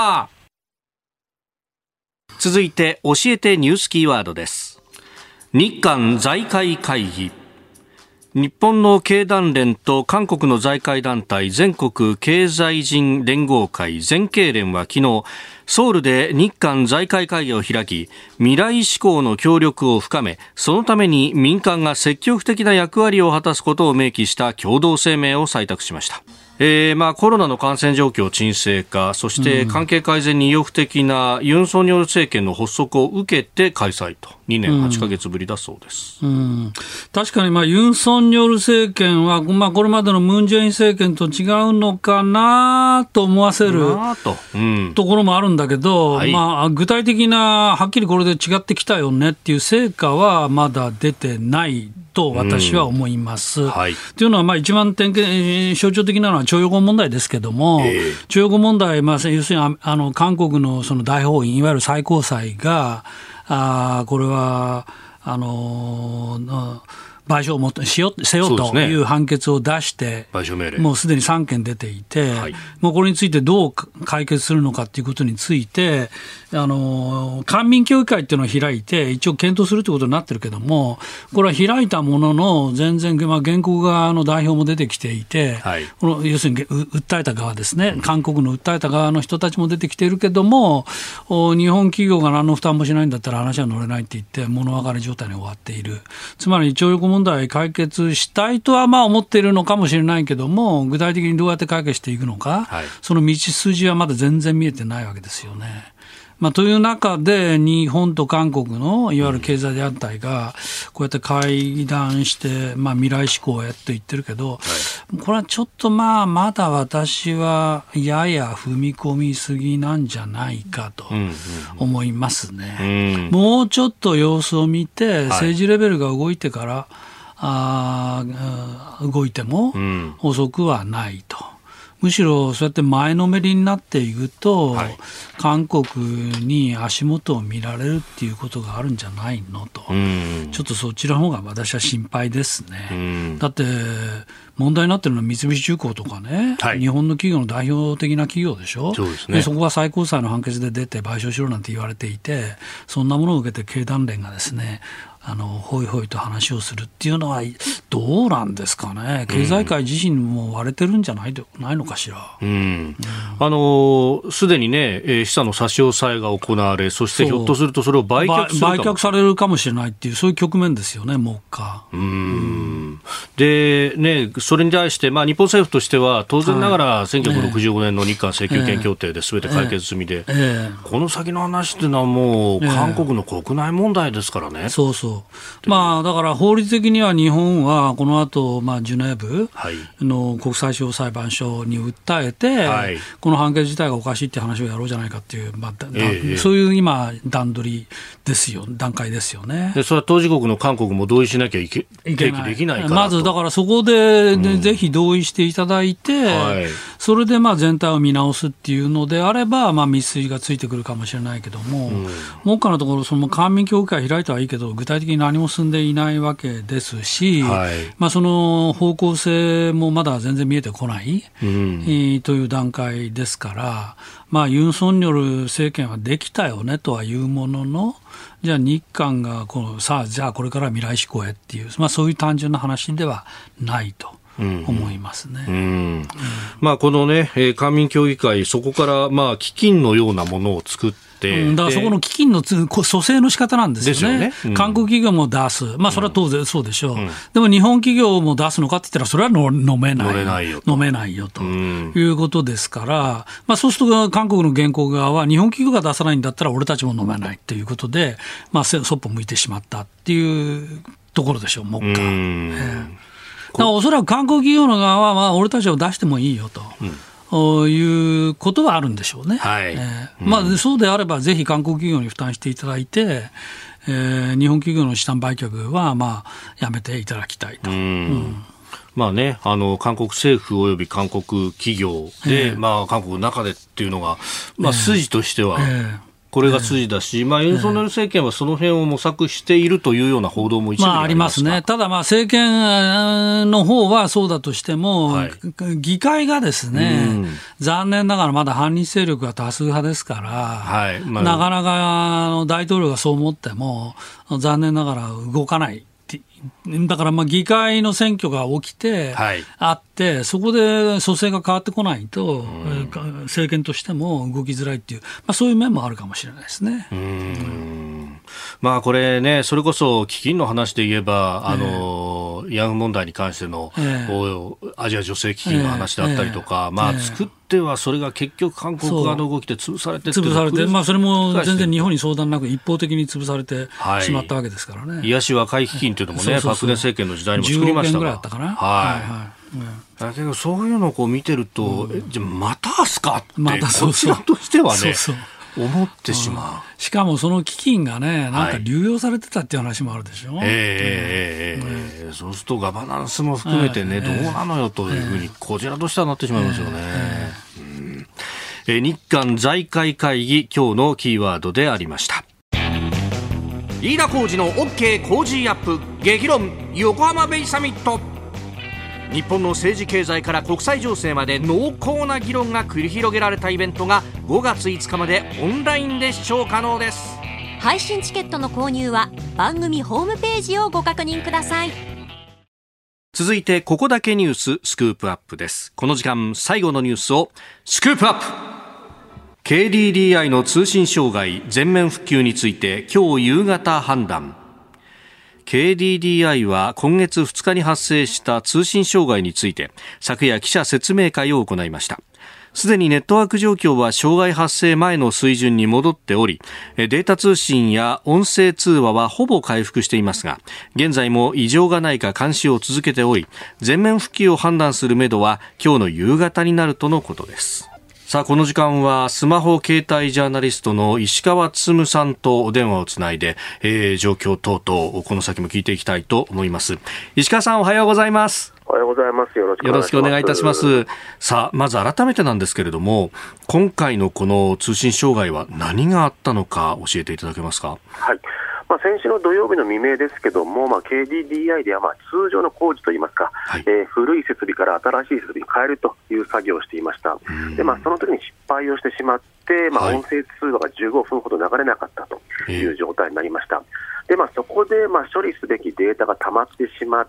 続いて教えてニュースキーワードです。日韓財界会議。日本の経団連と韓国の財界団体全国経済人連合会全経連は昨日ソウルで日韓財界会議を開き、未来志向の協力を深め、そのために民間が積極的な役割を果たすことを明記した共同声明を採択しました。コロナの感染状況沈静化、そして関係改善に意欲的なユン・ソンニョル政権の発足を受けて開催と、2年8ヶ月ぶりだそうです。 確かにユン・ソンニョル政権は、これまでのムン・ジェイン政権と違うのかなと思わせるところもあるんだけど、具体的なはっきりこれで違ってきたよねっていう成果はまだ出てないと私は思います。というのは一番象徴的なのは徴用工問題ですけども、徴用工問題、要するに韓国のその大法院、いわゆる最高裁がこれは賠償をせよという判決を出して、もうすでに3件出ていて、もうこれについてどう解決するのかということについて、官民協議会っていうのを開いて、一応検討するということになってるけども、これは開いたものの、全然、原告側の代表も出てきていて、要するに訴えた側ですね、韓国の訴えた側の人たちも出てきているけども、日本企業が何の負担もしないんだったら話は乗れないって言って、物別れ状態に終わっている。つまり徴用工問題解決したいとは思っているのかもしれないけども、具体的にどうやって解決していくのか、その道筋はまだ全然見えてないわけですよね。という中で日本と韓国のいわゆる経済団体がこうやって会談して、未来志向へと言ってるけど、これはちょっとまだ私はやや踏み込みすぎなんじゃないかと思いますね。もうちょっと様子を見て、政治レベルが動いてから動いても遅くはないと。むしろそうやって前のめりになっていくと、韓国に足元を見られるっていうことがあるんじゃないのと、ちょっとそっちの方が私は心配ですね。だって問題になってるのは三菱重工とかね、日本の企業の代表的な企業でしょ。でそこが最高裁の判決で出て賠償しろなんて言われていて、そんなものを受けて経団連がですね、ほいほいと話をするっていうのはどうなんですかね。経済界自身も割れてるんじゃないのかしら。 すでにね、資産の差し押さえが行われ、そしてひょっとするとそれを売却されるかもしれないっていう、そういう局面ですよね、目下。 でね、それに対して、日本政府としては当然ながら1965年の日韓請求権協定で全て解決済みで、この先の話っていうのはもう韓国の国内問題ですからね。 だから法律的には日本はこの後、ジュネーブの国際司法裁判所に訴えて、この判決自体がおかしいって話をやろうじゃないかっていう、そういう今段階ですよね。 でそれは当事国の韓国も同意しなきゃいけないから、 まずだからそこで、ぜひ同意していただいて、それで全体を見直すっていうのであれば、道筋がついてくるかもしれないけども、目下のところその官民協議会開いたはいいけど、具体的的に何も進んでいないわけですし、その方向性もまだ全然見えてこない、という段階ですから、ユン・ソンニョル政権はできたよねとはいうものの、じゃあ日韓がじゃあこれから未来志向へっていう、そういう単純な話ではないと思いますね。 このね、官民協議会、そこから基金のようなものを作って、 だからそこの基金の蘇生の仕方なんですよね。韓国企業も出す、それは当然そうでしょう。でも日本企業も出すのかって言ったら、それは飲めないよということですから、そうすると韓国の原告側は、日本企業が出さないんだったら俺たちも飲めないということで、そっぽ向いてしまったっていうところでしょう、目下。おそらく韓国企業の側は、俺たちを出してもいいよと、いうことはあるんでしょうね。そうであればぜひ韓国企業に負担していただいて、日本企業の資産売却はやめていただきたいと。 韓国政府および韓国企業で、韓国の中でっていうのが、筋としては、これが筋だし、ユン・ソンニョル政権はその辺を模索しているというような報道も一部にありますね。 ただ政権の方はそうだとしても、議会がですね、残念ながらまだ反日勢力が多数派ですから、なかなか大統領がそう思っても残念ながら動かない。だから議会の選挙が起きて、あって、そこで蘇生が変わってこないと、政権としても動きづらいっていう、そういう面もあるかもしれないですね。 これね、それこそ基金の話で言えば、慰安婦問題に関しての、アジア女性基金の話だったりとか、作ってはそれが結局韓国側の動きで潰されて、それも全然日本に相談なく一方的に潰されてしまったわけですからね。 癒し和解基金というのもね、パク・クネ政権の時代にも作りましたが、 10億円ぐらいあったかな。 だけどそういうのを見てると、じゃあまたすかってこちらとしてはね、思ってしまう。 しかもその基金がね、なんか流用されてたっていう話もあるでしょ。 そうするとガバナンスも含めてね、どうなのよというふうにこちらとしてはなってしまいますよね。日韓財界会議、今日のキーワードでありました。飯田浩司の OK 工事アップ激論横浜ベイサミット。日本の政治経済から国際情勢まで濃厚な議論が繰り広げられたイベントが5月5日までオンラインで視聴可能です。 配信チケットの購入は番組ホームページをご確認ください。 続いてここだけニューススクープアップです。この時間最後のニュースをスクープアップ。 KDDI の通信障害全面復旧について今日夕方判断。KDDI は今月2日に発生した通信障害について昨夜記者説明会を行いました。すでにネットワーク状況は障害発生前の水準に戻っており、データ通信や音声通話はほぼ回復していますが、現在も異常がないか監視を続けており、全面復旧を判断するめどは今日の夕方になるとのことです。さあ、この時間はスマホ携帯ジャーナリストの石川温さんとお電話をつないで、状況等々この先も聞いていきたいと思います。石川さん、おはようございます。 おはようございます。よろしくお願いいたします。 さあ、まず改めてなんですけれども、今回のこの通信障害は何があったのか教えていただけますか。 はい。先週の土曜日の未明ですけども、KDDI では通常の工事といいますか、古い設備から新しい設備に変えるという作業をしていました。で、その時に失敗をしてしまって、音声通話が15分ほど流れなかったという状態になりました。で、そこで処理すべきデータが溜まってしまって、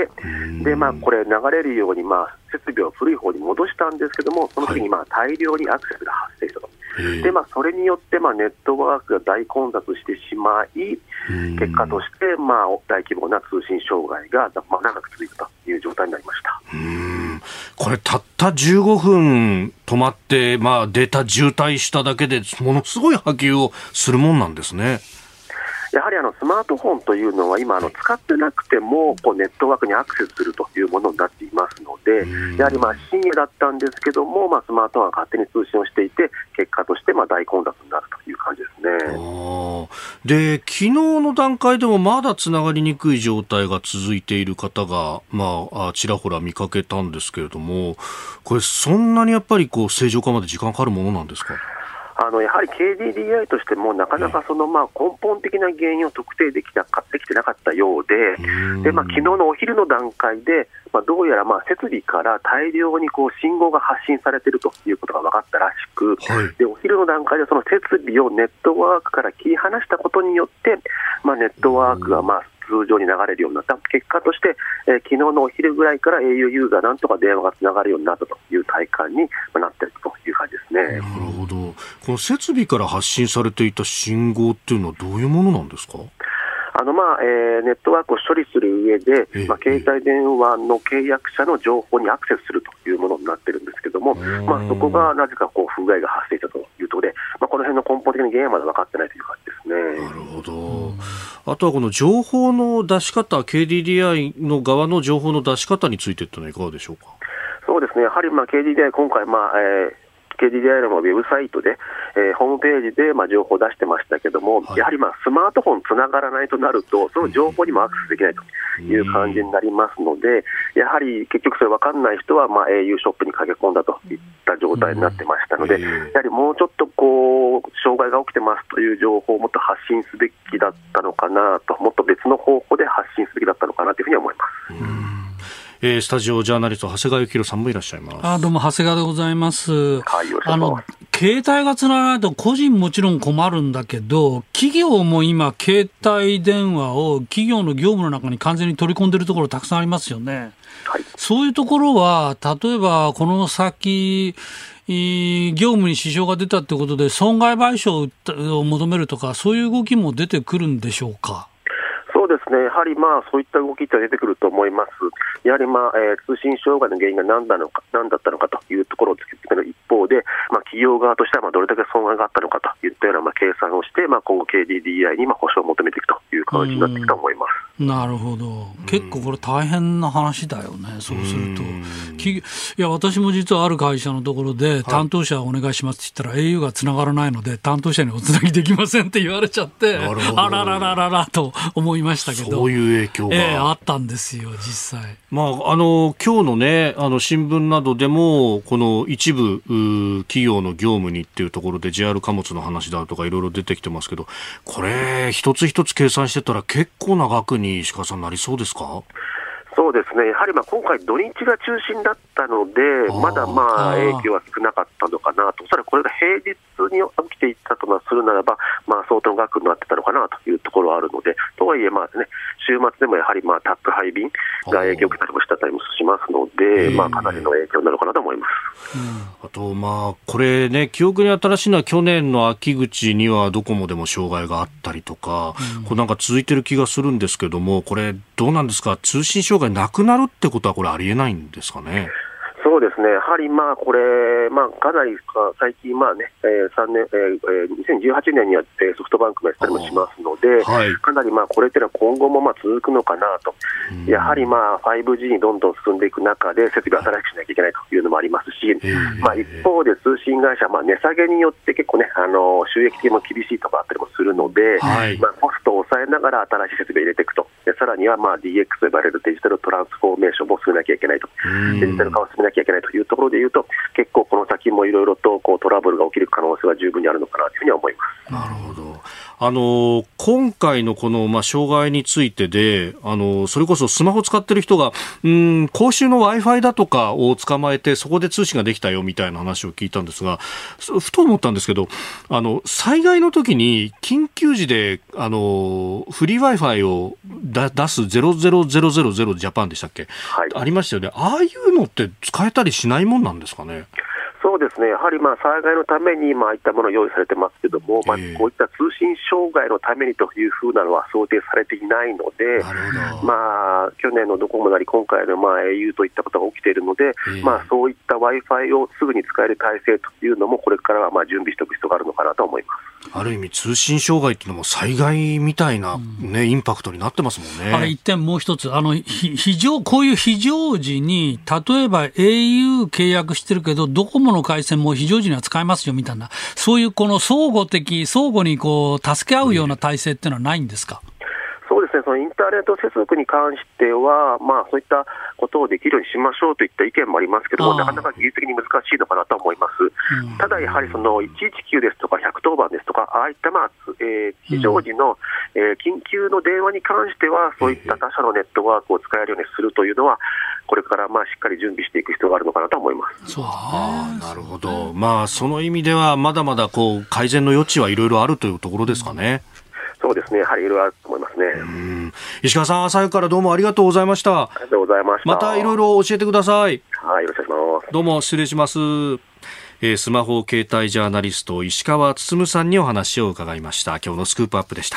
で、これ流れるように設備を古い方に戻したんですけども、その時に大量にアクセスが発生したと。で、それによってネットワークが大混雑してしまい、結果として大規模な通信障害が長く続いたという状態になりました。 これたった15分止まって、データ渋滞しただけでものすごい波及をするもんなんですね。 やはりスマートフォンというのは今使ってなくてもネットワークにアクセスするというものになっていますので、やはり深夜だったんですけども、スマートフォンが勝手に通信をしていて、結果として大混雑になるという感じですね。 で、昨日の段階でもまだつながりにくい状態が続いている方がちらほら見かけたんですけれども、これそんなにやっぱり正常化まで時間かかるものなんですか。 やはり KDDI としてもなかなかその根本的な原因を特定できてなかったようで、昨日のお昼の段階で、どうやら設備から大量に信号が発信されているということが分かったらしく、でお昼の段階でその設備をネットワークから切り離したことによって、ネットワークが通常に流れるようになった結果として、昨日のお昼ぐらいから au ユーザーなんとか電話がつながるようになったという体感になっているという感じですね。 なるほど。この設備から発信されていた信号っていうのはどういうものなんですか？ ネットワークを処理する上で、携帯電話の契約者の情報にアクセスするというものになっているんですけども、そこがなぜか不具合が発生したというところで、この辺の根本的な原因はまだ分かってないという感じですね。 なるほど。あとはこの情報の出し方、KDDI の側の情報の出し方についてというのはいかがでしょうか？ そうですね、やはりKDDI 今回、KDDI のウェブサイトで、ホームページで情報を出してましたけども、やはりスマートフォンつながらないとなると、その情報にもアクセスできないという感じになりますので、やはり結局それ分かんない人はau ショップに駆け込んだといった状態になってましたので、やはりもうちょっと障害が起きてますという情報をもっと発信すべきだったのかなと、もっと別の方法で発信すべきだったのかなというふうに思います。 スタジオジャーナリスト長谷川幸宏さんもいらっしゃいます。 どうも長谷川でございます。 はい、 携帯がつながらないと個人もちろん困るんだけど、企業も今携帯電話を企業の業務の中に完全に取り込んでいるところたくさんありますよね。 はい、 そういうところは例えばこの先業務に支障が出たということで損害賠償を求めるとか、そういう動きも出てくるんでしょうか？ そうですね、やはりそういった動きって出てくると思います。やはり通信障害の原因が何だったのかというところを突き詰める一方で、企業側としてはどれだけ損害があったのかといったような計算をして、今後 KDDI に補償を求めていくという形になっていくと思います。 なるほど。結構これ大変な話だよね。そうするといや、私も実はある会社のところで担当者お願いしますって言ったら au がつながらないので担当者におつなぎできませんって言われちゃって、あらららららと思いましたけど、 そういう影響が、 あったんですよ実際。 今日のね新聞などでもこの一部企業の業務にっていうところで JR 貨物の話だとかいろいろ出てきてますけど、これ一つ一つ計算してたら結構な額に石川さんなりそうですか？ そうですね、やはり今回土日が中心だったので、まだ影響は少なかったのかなと。おそらくこれが平日に起きていたとするならば、相当の額になってたのかなというところはあるので、とはいえ週末でもやはり宅配便が影響を受けたりもしたりもしますので、かなりの影響になるかなと思います。 あとこれね、記憶に新しいのは去年の秋口にはドコモでも障害があったりとか、これなんか続いてる気がするんですけども、これどうなんですか？通信障害なくなるってことはこれありえないんですかね？ そうですね、やはりこれ、かなり最近、2018年にはソフトバンクがやったりもしますので、かなりこれっていうのは今後も続くのかなと。やはり5G にどんどん進んでいく中で設備を新しくしなきゃいけないというのもありますし、一方で通信会社は値下げによって結構ね、収益的にも厳しいところあったりもするので、コストを抑えながら新しい設備を入れていくと。でさらにはDX と呼ばれるデジタルトランスフォーメーションも進めなきゃいけないと。デジタル化を進めなきゃいけないというところでいうと、結構この先もいろいろとトラブルが起きる可能性は十分にあるのかなというふうには思います。 なるほど。今回のこの障害についてで、それこそスマホを使ってる人が公衆の Wi-Fi だとかを捕まえてそこで通信ができたよみたいな話を聞いたんですが、ふと思ったんですけど、災害の時に緊急時でフリー Wi-Fi を出す0000ジャパンでしたっけ、ありましたよね。ああいうのって使えたりしないもんなんですかね？ そうですね、やはり災害のためにああいったもの用意されてますけども、こういった通信障害のためにというふうなのは想定されていないので、去年のドコモなり今回のau といったことが起きているので、そういった Wi-Fi をすぐに使える体制というのもこれからは準備しておく必要があるのかなと思います。 ある意味通信障害っていうのも災害みたいな、インパクトになってますもんね。 一点もう一つ、こういう非常時に例えば au 契約してるけどドコモの回線も非常時には使えますよみたいな、そういうこの相互に助け合うような体制っていうのはないんですか？ そうですですね、そのインターネット接続に関しては、そういったことをできるようにしましょうといった意見もありますけども、なかなか技術的に難しいのかなと思います。ただやはりその119ですとか110番ですとか、ああいった非常時の緊急の電話に関しては、そういった他社のネットワークを使えるようにするというのは、これからしっかり準備していく必要があるのかなと思います。 なるほど。その意味ではまだまだ改善の余地はいろいろあるというところですかね。 そうですね、やはりいろいろあると思いますね。 石川さん、朝早くからどうもありがとうございました。 ありがとうございました。 またいろいろ教えてください。 はい、よろしくお願いします。 どうも失礼します。スマホ携帯ジャーナリスト石川温さんにお話を伺いました。今日のスクープアップでした。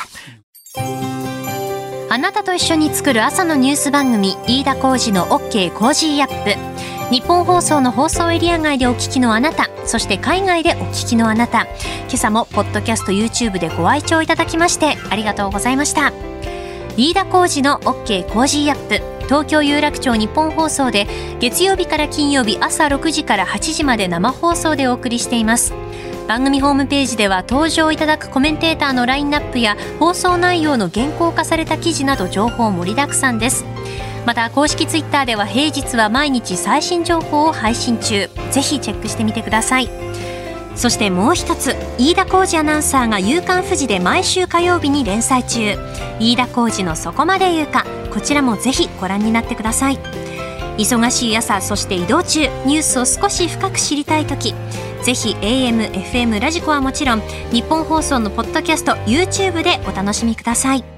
あなたと一緒に作る朝のニュース番組、飯田浩司の OK コージーアップ。日本放送の放送エリア外でお聞きのあなた、そして海外でお聞きのあなた、今朝もポッドキャスト YouTube でご愛聴いただきましてありがとうございました。飯田浩司の OK コージーアップ、東京有楽町日本放送で月曜日から金曜日朝6時から8時まで生放送でお送りしています。番組ホームページでは登場いただくコメンテーターのラインナップや放送内容の原稿化された記事など情報盛りだくさんです。また公式ツイッターでは平日は毎日最新情報を配信中、ぜひチェックしてみてください。そしてもう一つ、飯田浩司アナウンサーが夕刊フジで毎週火曜日に連載中、飯田浩司のそこまで言うか、こちらもぜひご覧になってください。忙しい朝、そして移動中、ニュースを少し深く知りたいとき、ぜひ AM、FM、ラジコはもちろん日本放送のポッドキャスト YouTube でお楽しみください。